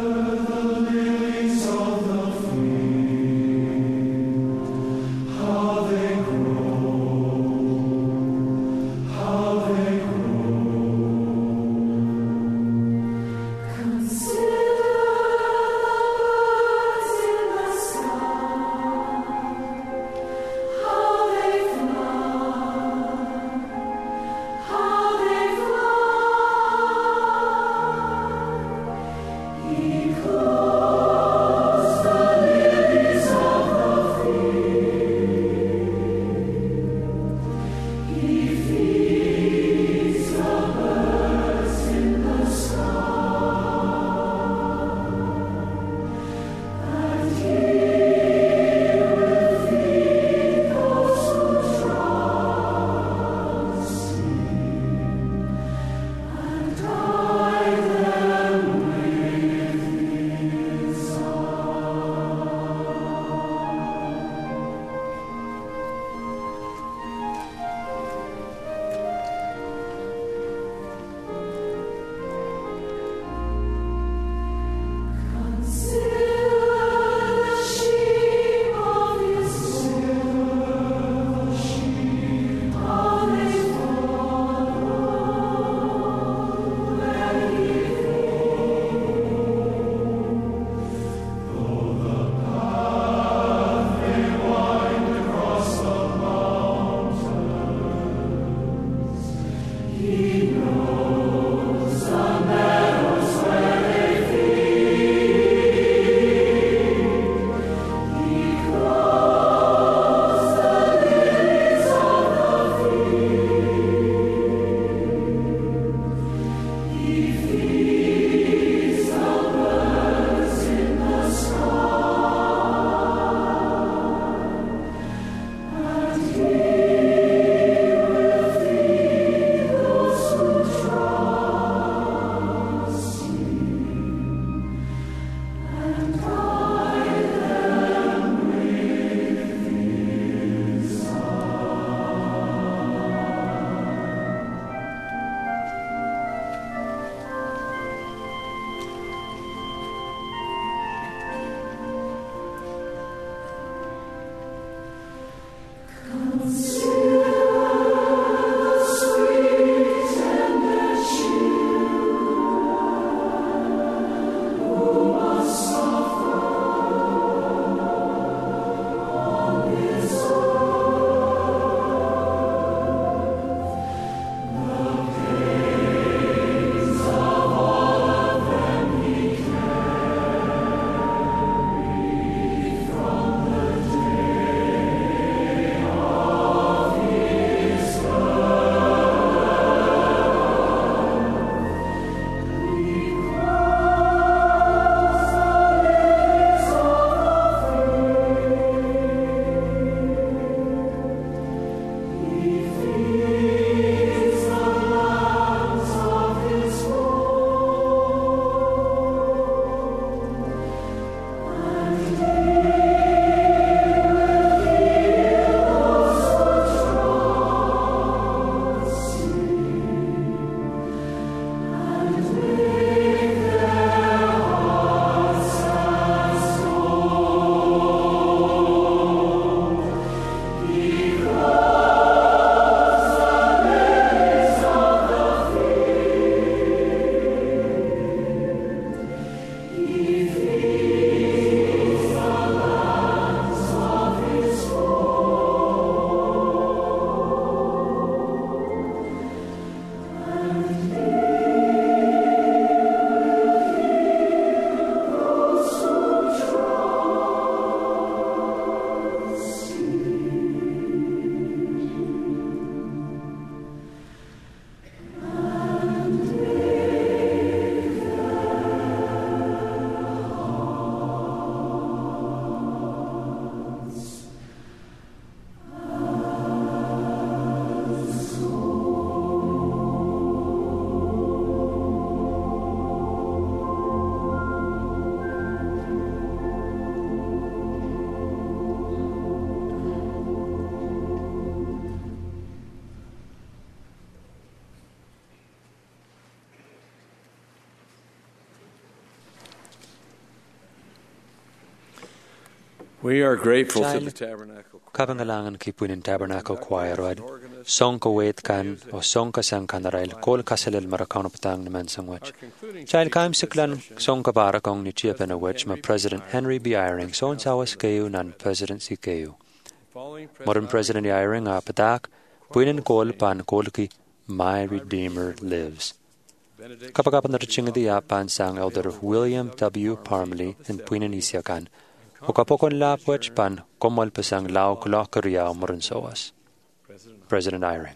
We are grateful to the Tabernacle Kabangalangan kipunin Tabernacle Choir wad song ko wait kan o song ka sang kanarail kol kasalil marakano patang naman sang wach. Child kaim siklan song ka barakong ni Chia Benawich ma President Henry B. Eyring so sawas kayo nan President si kayo. Modern President Eyring a patak puinin kol pan kol ki My Redeemer Lives. Kapagapan na rin diya pan sang Elder William W. Parmley in puinin isyakan. O kapokon lapwech pan komol pasang lao kulakaria moron soas. President Eyring.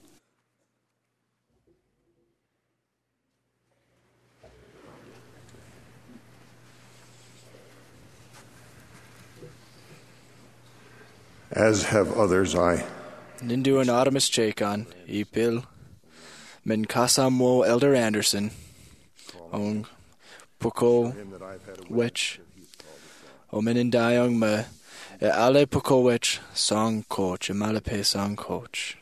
As have others, I. Nindu and Artemis Chakon, Epil, Min Kasamo Elder Anderson, Ong Poko Wech, Omin Dayong me e ale Pokowich song coach, e Malape song coach.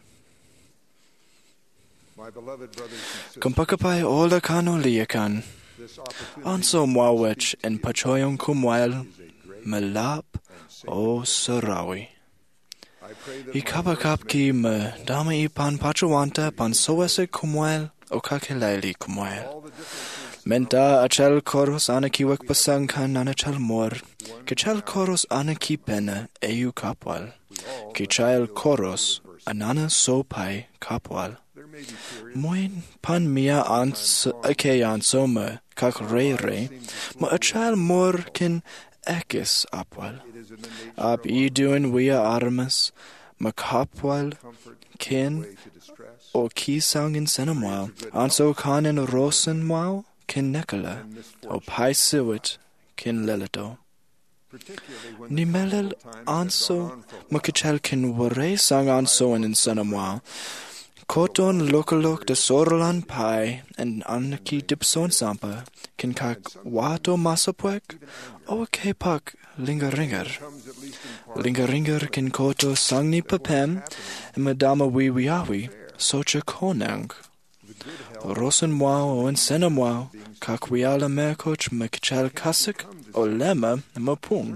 Kumpakapai olda kano liakan, Anso mwawich en pachoyong kumwail, Melap o Sarawi. I kapakapki me dama i pan pachawanta pan soese kumwail o kakelali kumwail. Menta achel koros anakiwak pasang kan anachel mor, kechel koros anaki pena eu kapwal, kechel koros anana sopai kapwal. Moin pan mia ans ake anso me kak re re, ma achel mor kin ekis apwal. Ab i duin wia armas, ma kapwal kin o kisang in senamwal, anso kan in rosen mwal, kin nekala, o paisiwit, kin lelito. Ni melel anso, makichel kin ware sang anso in sanamwa. Koton lokalok de sorlan pai, en anaki dipson sampa, kin kak wato masapwek, o kepak lingeringer. Lingeringer kin koto sangni papem, en madama wiwiawi, socha konang. Rosen mwao o ensena mwao, kakwiala merkoch mekchel kasik, o lema mapung.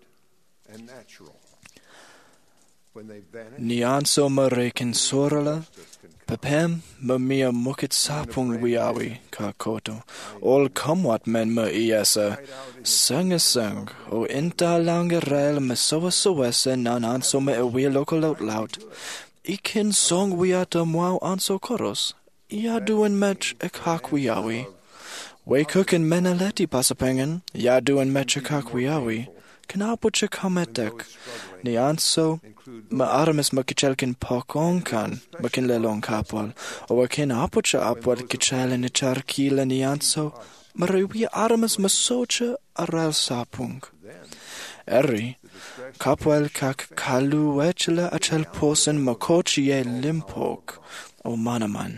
Nianso marekin sorala, papem mamia mukit sapung wiawi, kakoto, ol kamwat men ma iesa, sanga sang, o inta lange rail me soa soese nan anso me ewi local out loud, ikin song wiata mwao anso koros. Ja doen match ek hakwiawi. We cookin menaleti pasapengen, ja doen match ek hakwiawi. Knapuche kametek. Ni anso, ma armes ma kichelkin pokonkan, ma kin lelon kapwal, o a kin apuche apwal kichel ni charkila ni anso, ma rewi armes ma soche aral sapung. Eri, kapwal kak kalu wechele achel posen ma kochie limpok, o manaman.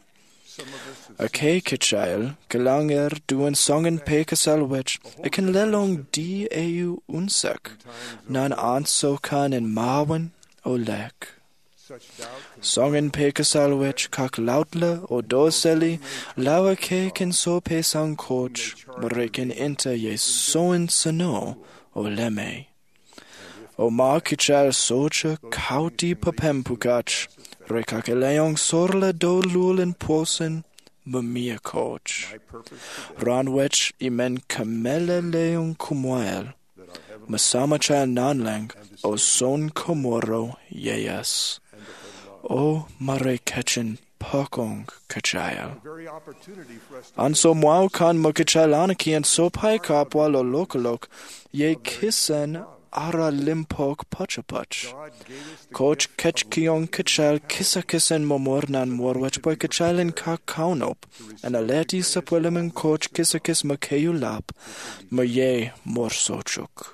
A kei kichail, gelanger duen songen pekasal wech, iken lelong di eu unsak, nan anso kan in mawen o lek. Songen pekasal wech kak lautle o doseli, lawa ke ken so pesang coach, bereken inter ye soen sano o leme. O ma kichail soche kauti papempukach, rekakeleong sorle do lulen posen, Mumia coach. Ranwech imen kamele leong kumwael. Masamacha nanlang o son komoro yeyas. O mare ketchen pokong kachayal. Anso mwao kan mokichalanaki and so pai kapwal o lokalok ye kissen ara limpok pachapach. Coach kech kiong kichal kissa kissen momornan morwech boy kichalin ka kaunop, and a leti sapwelemen coach kissa kiss makeyu lap, maye morsochuk.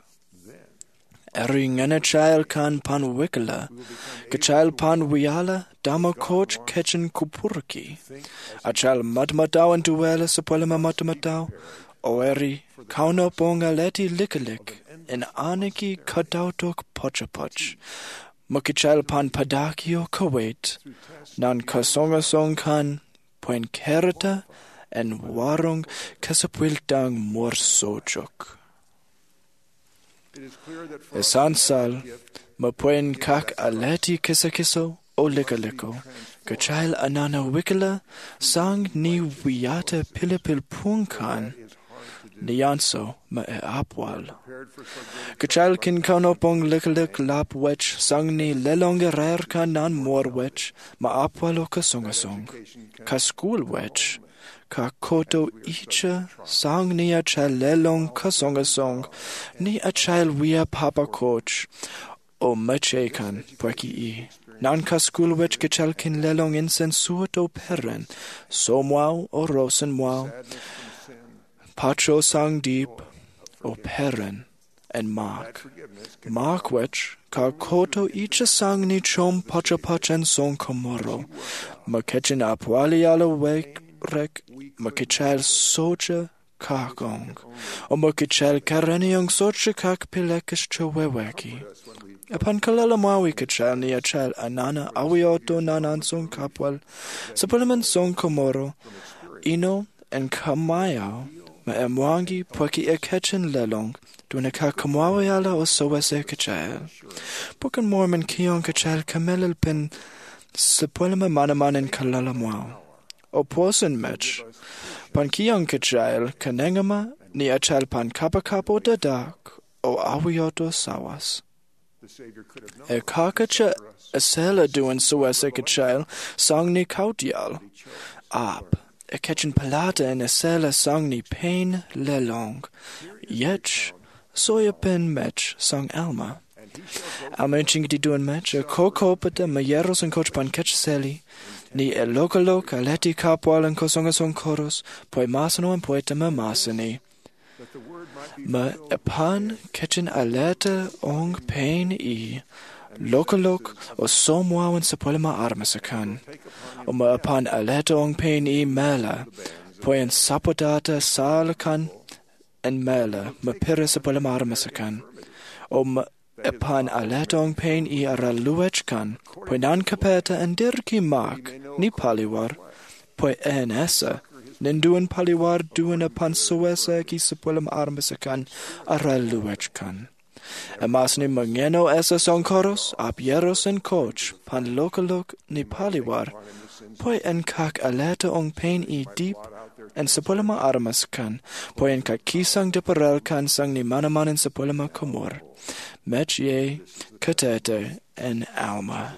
Eri ngene chal kan pan wikala, kichal pan wiala, dama coach ketchen kupurki. Achal matmatau and duela sapwelema matmatau, o eri kaunopong a leti likalik. In aniki kadautok pochapoch. Mukichal pan padakio kawait. Nan kasonga song kan poin kereta en warong kasapwiltang mor sochok. Esansal, mapuen kak aleti kisakiso o likaliko. Gachail anana wikila, sang ni wiata pilipil punkan. Nianso ma e apwal. Gachail kin kaunopong likalik lap wech, sang ni lelonge rer ka nan mor wech, ma apwalo ka songasong. Ka school wech, ka koto icha, sang ni a chal lelong ka songasong, ni a chal wia papa coach, o machekan pweki i. Nan ka school wech gachal kin lelong insensuat o perren, somwau o rosenwau, Pacho sang deep, o perren, and mark. Mark wech, ka koto icha sang ni chom pacha pachen song komoro. Makechin apwali ala wek rek, makichal socha kakong. O makichal karaniong socha kak pilekish choweweki. Upon kalala mawi kachal ni achal anana awioto nanan song kapwal, supplement song komoro, ino and kamayao, ma emwangi pwaki e ketchen lelong, duna ka kamawayala o sowese kachal. Pukan mormon kiyon kachal kamelil pin, supplement manaman in kalala maw. O posen mech, pan kiyon kachal kanengama, ni achal pan kapakapo dadak, o awioto sawas. E kakacha esela duan sowese kachal, sang ni kautial. Ab. E ketchen palata en esela sang ni pain lelong. Yech, soya pen mech sang Alma. Alma enching di duan mech, e kokopata mayeros en coach pan ketch seli, ni e lokalok aleti kapwal en kosongasong koros, poi masano en poeta ma masani. Ma epan ketchen aleta ong pain i, lokalok o somwau en sapolema armasakan. O ma epan aleta ong pain i mela, poi en sapodata salakan en mela, ma pira sapolema armasakan. O ma epan aleta ong pain i ara luechkan, poi nan kapeta en dirki mak, ni paliwar, poi en esa, ninduan paliwar duan epan soesa ki sapolem armasakan, ara luechkan. Emas ni mangeno esa song koros, apieros en coach, pan lokalok ni paliwar, poi en kak aleta ong pain i deep, en sapolema armas kan, poi en kak kisang deparel kan sang ni manaman en sapolema komor. Mech ye, katete, en Alma.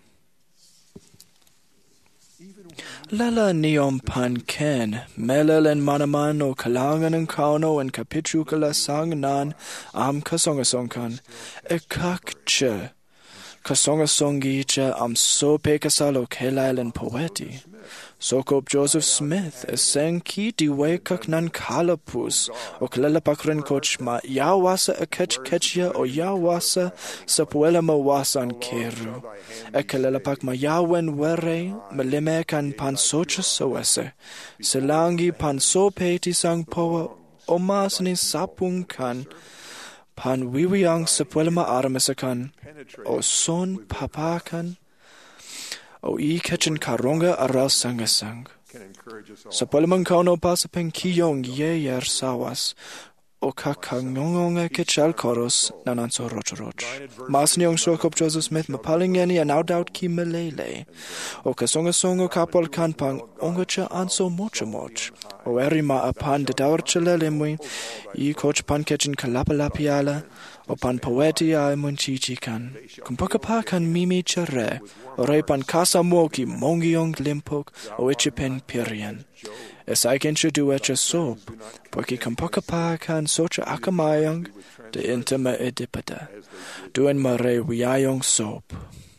Lala niom pan ken, melel en manaman o kalangan en kauno en kapichukala sang nan am kasongasongkan, e kak che, kasongasongi che am so pekasal o kelail en poeti. Sokop Joseph Smith e seng ki di wekak nan kalapus, o klalapakren coach ma yawasa e kech kechia o yawasa sa puela ma wasan keru. E kalalapak ma yawen were, ma lime kan pan socha soese. Selangi pan so peti sang poa, o masni sapung kan, pan wiwiang sa puela ma armasakan, o son papakan, o i ketchen karonga aral sangasang. Sa polemang kauno pasapeng kiyong ye yer sawas, o kakangongong ketchal koros nanan so roch roch. Mas niong sokop Joseph Smith mapaling yani an outdout ki malele. O kasongasong o kapol kanpang ongacha anso mocha moch. O eri ma apan de daur chalelемui, i coach pan ketchen kalapalapiala, o pan poeti a munchichi kan. Kumpaka kan mimi chere, o rei pan kasa moki mongiong limpok o ichipen pirian. Es aiken du echa sop, poki kumpaka kan socha akamayang de intama edipata. Duen mare wiayong sop.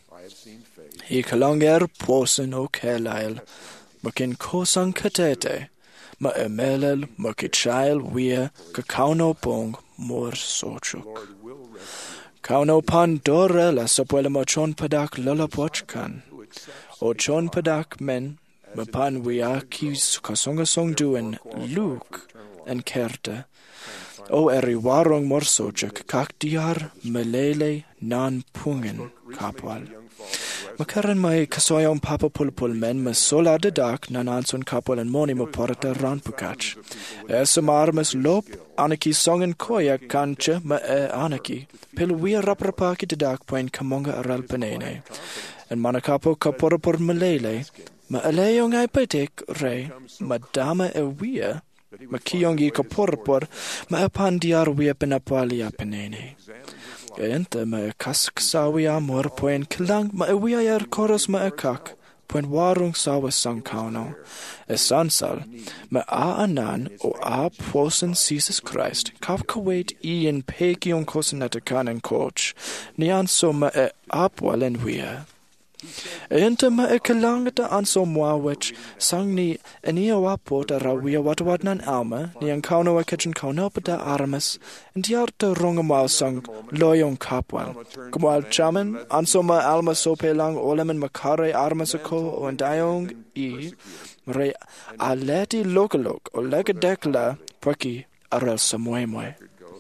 I kalonger posen o kelail, makin kosang katete, ma emelel makichail wia kakauno pong mor sochuk. Kauno pan dorela sopuela mo chon padak lolapochkan. O chon padak men, ma pan wia kis kasongasong duen Luke en kerte. O eri warong mor sochuk kak diar melele nan pungen kapwal. Makaran mai kasoyong papa pulpul men mas sola de dak nananson kapol en moni mo porta ranpukach. Esamar mas lop anaki songen koya kanche ma e anaki. Pil wia raprapaki de dak poin kamonga aral penene. En manakapo kaporapor malele. Ma aleyong ay patek re. Ma dama e wia. Ma kiyongi kaporapor. Ma apan diar wia penapali penene. Ente ma e kask sawi amor poen kilang ma e wia er koros ma e kak. Poen warung sawa sang kauno. E sansal, ma a anan o a posen Jesus Christ, kap kawait ian pekion kosenata kanen coach, nian so ma e apwalen wia. Ente ma e kalangata anso mwawech, sang ni enia wapot a rawia watwadnan alma, nian kauno a kitchen kaunopata armas, and yarta rongamal sang loyong kapwal. Kumwal chaman, anso ma alma sopelang olemen makare armas ako o andayong i, re aleti lokalok o legadekla paki arel samuemwe.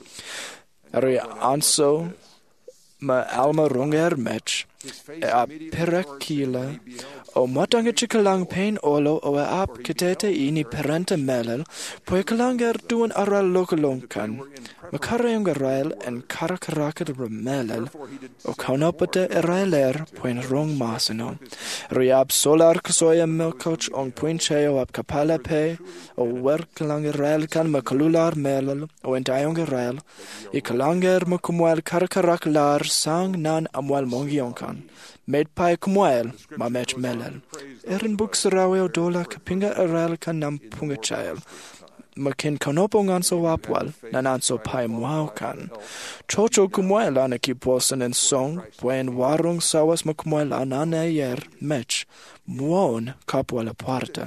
Re anso ma alma ronger mech, e a perakila, o matanga chikalang pain olo o e ap kitete ini perente melel, po e kalanger duan aral lokalongkan, makarayong arail en karakarakat remelel, o kaunopate erailer poen rong masino. Riab solar kasoya milkoch on poen cheo ap kapala pe, o werkalang arail kan makalular melel, o entayong arail, i kalanger makumwal karakaraklar sang nan amwal mongionkan. Med pai kumwael, ma mech melel. Erin buksarawe o dola kapinga arail kan nam punga chael. Makin kanopong anso wapwal, nan anso pai mwao kan. Chocho kumwael anaki posen en song, puen warung sawas makumwael anane yer mech, muon kapwal aparta.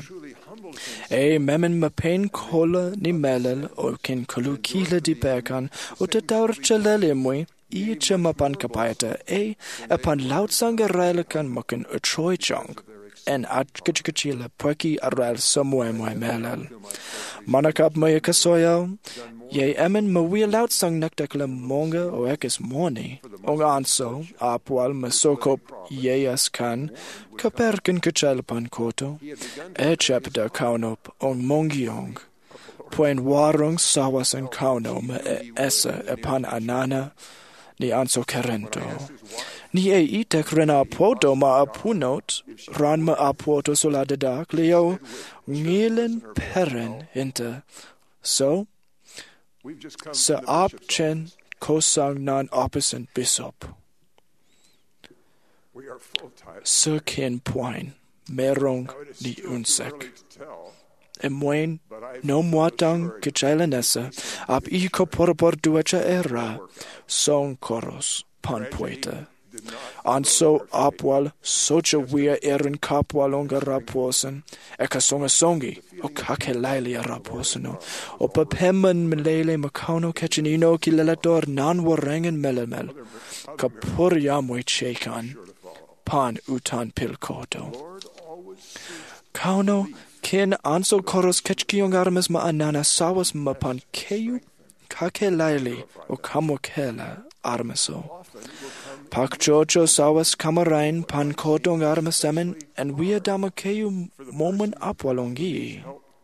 E memen mapen kola ni melel, o kin kolu kila di pekan, o te taur chalele mui, I chamapan kapaita e apan lautsanga railakan makin utroichong en at kachikachila paki aral samuemwe melal. Manakap maya kasoyaw, ye emen mawia lautsang naktakla monga o ekis moni, ong anso apwal masokop yeyas kan, kaperkin kachalpan koto, e chapda kaunop ong mongiong. Puen warung sawas en kauno me e esa epan anana, ni anso kerento. Ni e itek rena apoto ma apunot, ran ma apoto soladedak, leo ngilen peren inte. So, sa apchen kosang nan opposite bishop. Sa kin poin, merong ni unsek. Emwen no muatang kechailanesa ap iko porpor duacha era song koros pan poeta. Anso apwal socha wia erin kapwal onga raposen eka songa songi o kakelaili raposeno o papeman melele makauno kechenino kilelator nan warengen melemel kapur yamwe chekan pan utan pilkoto. Kauno ken anso koros kechkiong armas ma anana sawas ma pan keyu kakelaili o kamokela armaso. Pak jojo sawas kamarain pan kodong armasamen and we adama keyu momen apwalongi.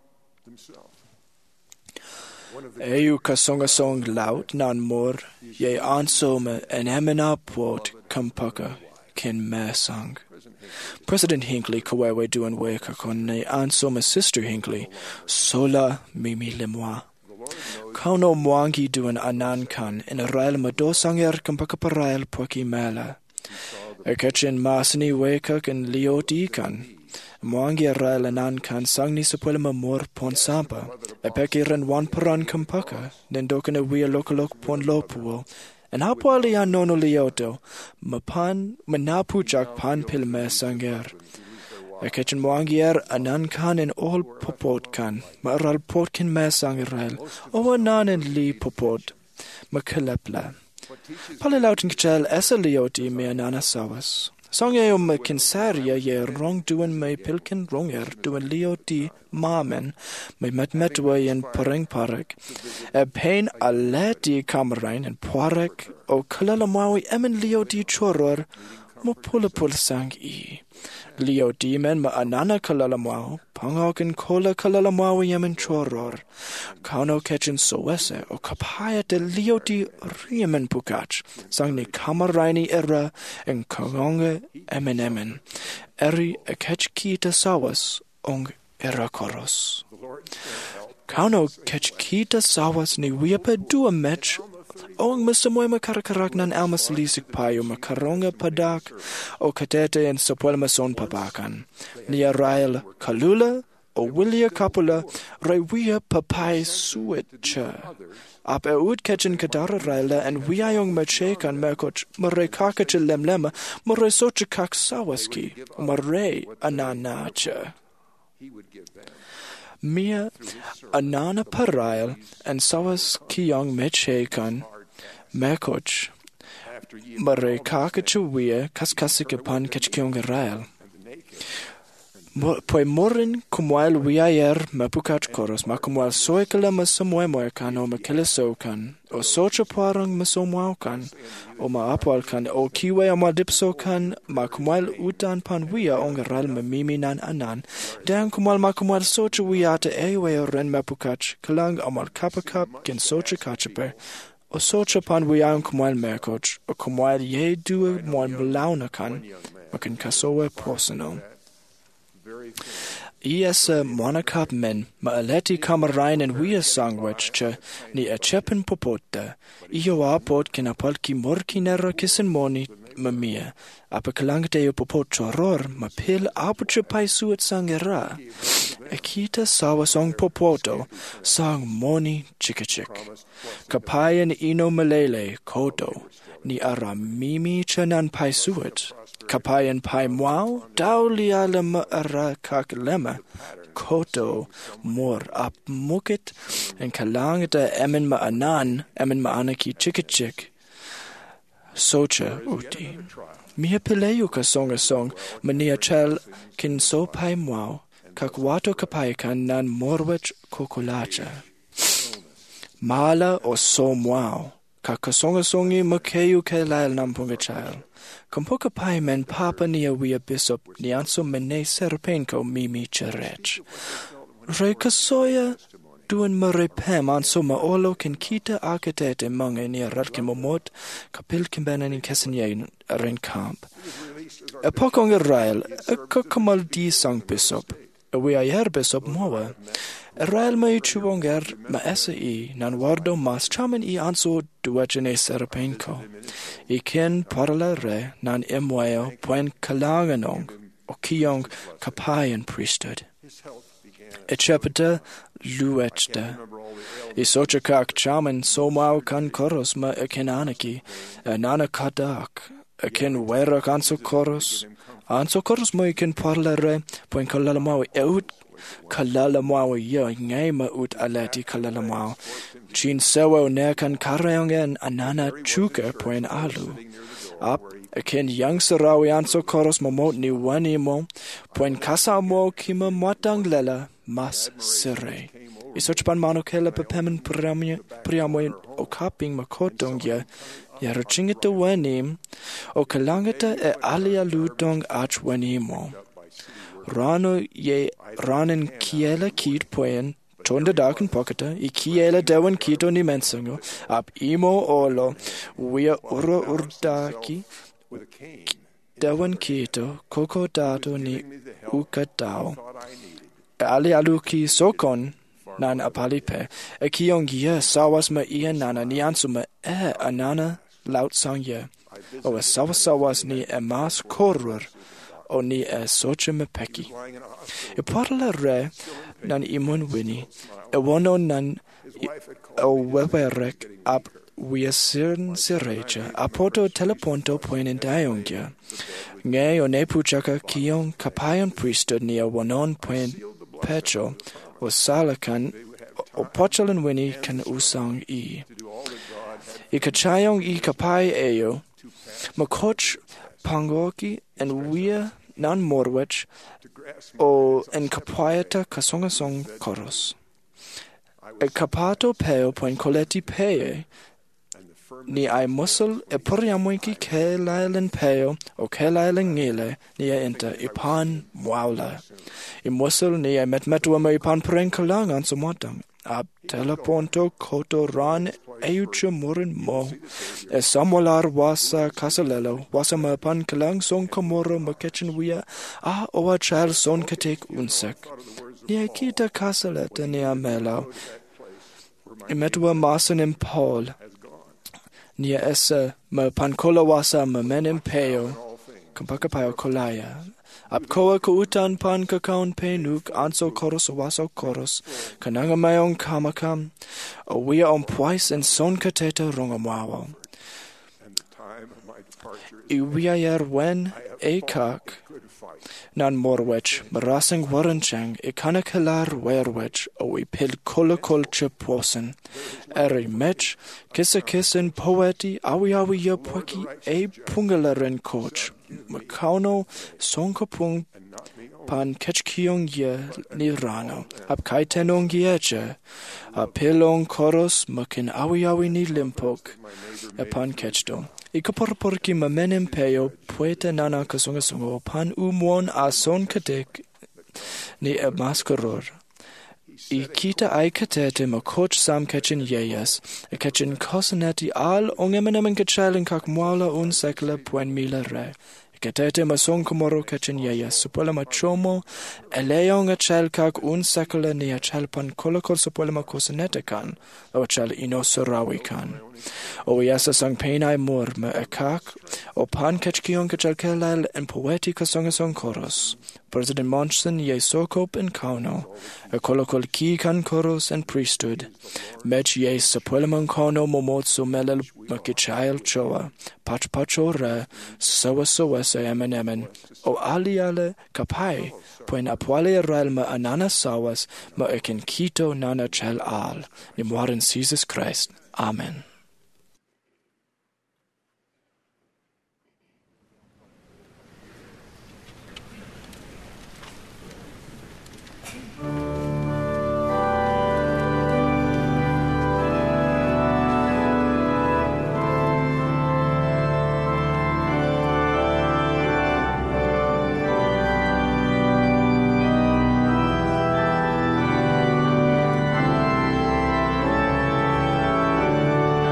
Eyu kasonga song laut nan mor ye ansome en emena port kampaka ken mesang. President Hinckley kawewe duan weka kon ne ansoma sister Hinckley sola mimi lemwa. Kauno mwangi duan anan kan in a rail madosanger kampaka parail poki mela. Ekechin masni weka kan lioti kan. Mwangi a rail anan kan sangni sapulama mor pon sampa. Epekiran wan paran kampaka nendokan a wea lokalok pon lopuo. En hapwali an nono lioto, mapan manapujak pan pilme sanger. Ekechin mwangier anan kan en ol popot kan, maral potkin me sangerel, o anan en li popot, makalepla. Palilautin kchel esa lioti me anana sawas. Songe om kinsaria ye rong duen me pilkin ronger duen lioti mamen me metmetwe en pareng parek. E pain aleti kamerain en parek o kalalamawi emen lioti choror mo pula pula sang i. Leo dimen ma anana kalalamwao, pangokin kola kalalamwao yemen choror. Kauno ketchen soese o kapaya de leo di riemen pukach, sang ni kamaraini era en kongonge emen emen. Eri e ketchkita sawas ong era koros. Kauno ketchkita sawas ni wiepe dua mech ong misamoy makarakarak nan almas lisik payo makaronga padak o katete en sopuelmason papakan. Nia rail kalula o wilia kapula rewia papai suetcha. Ap e ud ketchen kadara raila en wiayong machekan merkoch mare kakache lemlema mare soche kak sawaski mare ananacha. Mia anana parail and sawas kiyong mechekan merkoch mare kakache wia kaskasike pan kechkyong rail. Poi morin kumwal wiayer mapukach koros ma kumwal soikala masamoemoekan o makelesokan o socha parang masomwaukan o maapwalkan o kiwe o madipsokan ma kumwal utan pan wia ongaral mamiminan anan dan kumwal ma kumwal socha wiata ewe o ren mapukach kalang o mal kapakap kin socha kachaper o socha pan wiang kumwal merkoch o kumwal ye due mwal malaunakan makin kasowe posano. Iesa monakap men ma aleti kamarain en wia sangwech ni a chepen popota. Iyo apot kinapalki morkinera kisen moni ma mia. Apa kalangte yo popot choror ma pil apuche paisuet sangera. Ekita sawa song popoto sang moni chikachik. Kapayan ino malele koto ni aramimi chanan paisuet. Kapayan pai mwao, dao lialema ara kak lema, koto, mor ap mukit, en kalangata emen ma anan, emen ma anaki chikachik. Socha uti. Mia pileyu ka song a song, mania chel kin so pai mwao, kak wato kapayakan nan morwech kokolacha. Mala o so mwao, kak kasonga songi makeyu ke lail nampunga chal. Kompoka pai men papa nia wia bishop nianso mene serpenko mimi cherech. Re kasoya duen mare pem anso ma olo ken kita akatete mange nia ratke momot kapil kimbenen in kesenyen ren kamp. Epokong rail e kokomal di sang bishop. E wia yer bishop mowa. Rail ma ichuonger ma ese i nan wardo mas chamen i anso duachene serpenko. I ken parla re nan emweo poen kalanganong o kiyong kapayan priesthood. E chepeta luechta. I socha kak chamen so mau kan koros ma e ken anaki, e nana kadak, e ken werak anso koros. Anso koros mo i ken parla re poen kalalamawi eut kalalamao yo ngay ma ut aleti kalalamao. Chin sewa nekan karayongen anana chuka poen alu. Ap ken yang sarawi anso koros momot ni wani mo poen kasa mo kima matang lela mas sere. Isoch pan mano kela pepemen priamoy o kaping makotong ya yaruchingita wanim o kalangata e alia lutong ach wanimo. Rano ye ranen kiela kit poen tonda darken pocketa I kiela dewan kito ni mensango ap imo olo wia uro urdaki dewan kito koko dato ni ukatao ali aluki sokon nan apalipe e kiong ye sawas ma ia nana ni ansuma e anana laut sang ye o sawas sawas ni e mas korur o ni e soche me peki. E parla re nan imun wini, e wono nan o weberek ap wiesiren sirecha, apoto teleponto poinen dayongya. Nge o ne puchaka kiong kapayon priesthood ni a wonon poen pecho, o salakan o pochalan wini kan usang I. I kachayong I kapai eyo, makoch pangoki en wia nan morwech o en kapayata kasongasong koros. E kapato peo poen koleti peye ni ai musul e puriamuiki ke lailen peo o ke lailen ngile ni e inta ipan mwawla. I musul ni e met metua mo ipan pren kalang an sumotang. Ab teleponto koto ran euche murin mo. E samolar wasa kasalelo wasa ma pan kalang son komoro ma kitchen wia a oa chal son katek unsek. Ni e kita kasaleta ni a melau. I metua masan in Paul. Ni essa ma pankola wasa ma menim peo. Kampaka pao kolaya. Ab koa ko utan pan kakaon penuk anso koros waso koros. Kananga mayong kamakam. O wia on pois en son kateta rongamwawa. I wia yer wen e kak. Nan morwech, marasing waranchang, e kanakalar werwech, o i pil kola kolche posen. Eri mech, kissa kissin poeti, awi awi ya pweki, e pungalaren coach. Makauno, sonkapung, pan kechkiong ye ni rano, ab kaitenong yeche, a pilong koros, makin awi awi ni limpok, e pan kechto. Ikaporporki mamenem peo poeta nana kasungasungo pan umwon a son katek ni e maskaror. I kita ai katete ma coach sam ketchen yeyes, e ketchen kosaneti al ongemenemen kachalen kak mwala un sekle puen mila re. Katete ma son komoro ketchen yeyes, supola ma chomo, e leong a chel kak un sekle ni a chel pan kolokol supola ma kosanete kan, o chel ino sorawi kan. O yasa sang penai mur me e kak, o pan ketchkion kachel kelel en poeti kasongasong koros. President Monson ye sokop in kauno, e kolokol ki kan koros en priesthood. Mech ye sapolemon kono momotsu melel makichail choa, pach pacho re, soa soa se emen emen, o aliale kapai, poen apuale realma anana sawas, ma eken kito nana chel al, ni moren Jesus Christ. Amen. Thank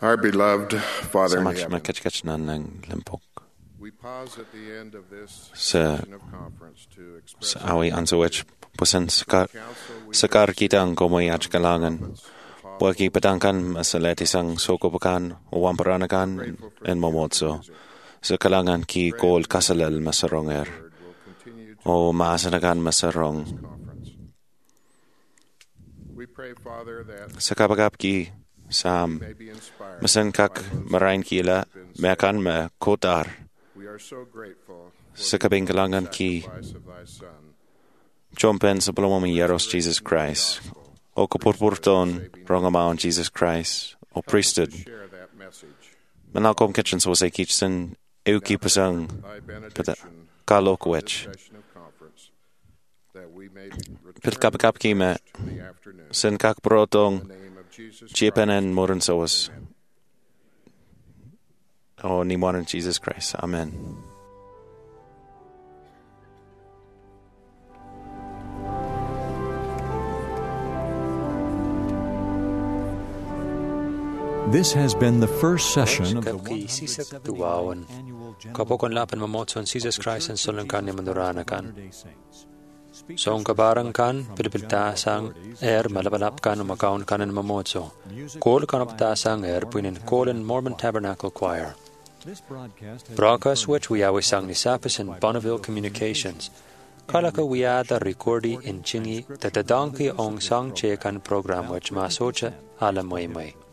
Our beloved Father in Samak heaven, makachkach nan ng limpok. we pause at the end of this Sa session of conference to express sa awi ansawich pusan sakar sakar kita ang komoy at kalangan. Wagi padangkan masaleti sang sokopakan o wamparanakan en momotso. Sa kalangan ki kol kasalal masaronger. O maasanakan masarong. we pray, Father, that Sa kapagap ki sam masan kak marain kila mekan me kotar. we are so grateful Sa kabing kalangan ki sacrifice of thy Son. Chompen sa palomang Yaros Jesus Christ. O kapurpurton rongamaon Jesus Christ. O priesthood. Share that message. Manakom kitchen so say kitchen euki pasang Thy pata benediction kalokwech. session of conference, that we may Pit return kapakap ki me to the afternoon. sen kak protong In the name of Jesus chiepenen moren soas. O ni moren Jesus Christ. Amen. This has been the first session of the Kapki one hundred sisak seventy-ninth tuwawan. annual general Kapokon lapan mamotson Jesus Christ and Solankan ni Manduranakan. Latter-day Saints. Speakers Song kabarang kan, pilipiltasang er malabalap kan umakaon kanan mamotso. Kol kan uptasang er puinin Kolin Mormon Tabernacle Choir. This broadcast has Broadcast which we always sang ni Sapis in Bonneville Communications. Kalaka wiada recordi in chingi that the donkey ong sang che kan program which masocha ala moy moy.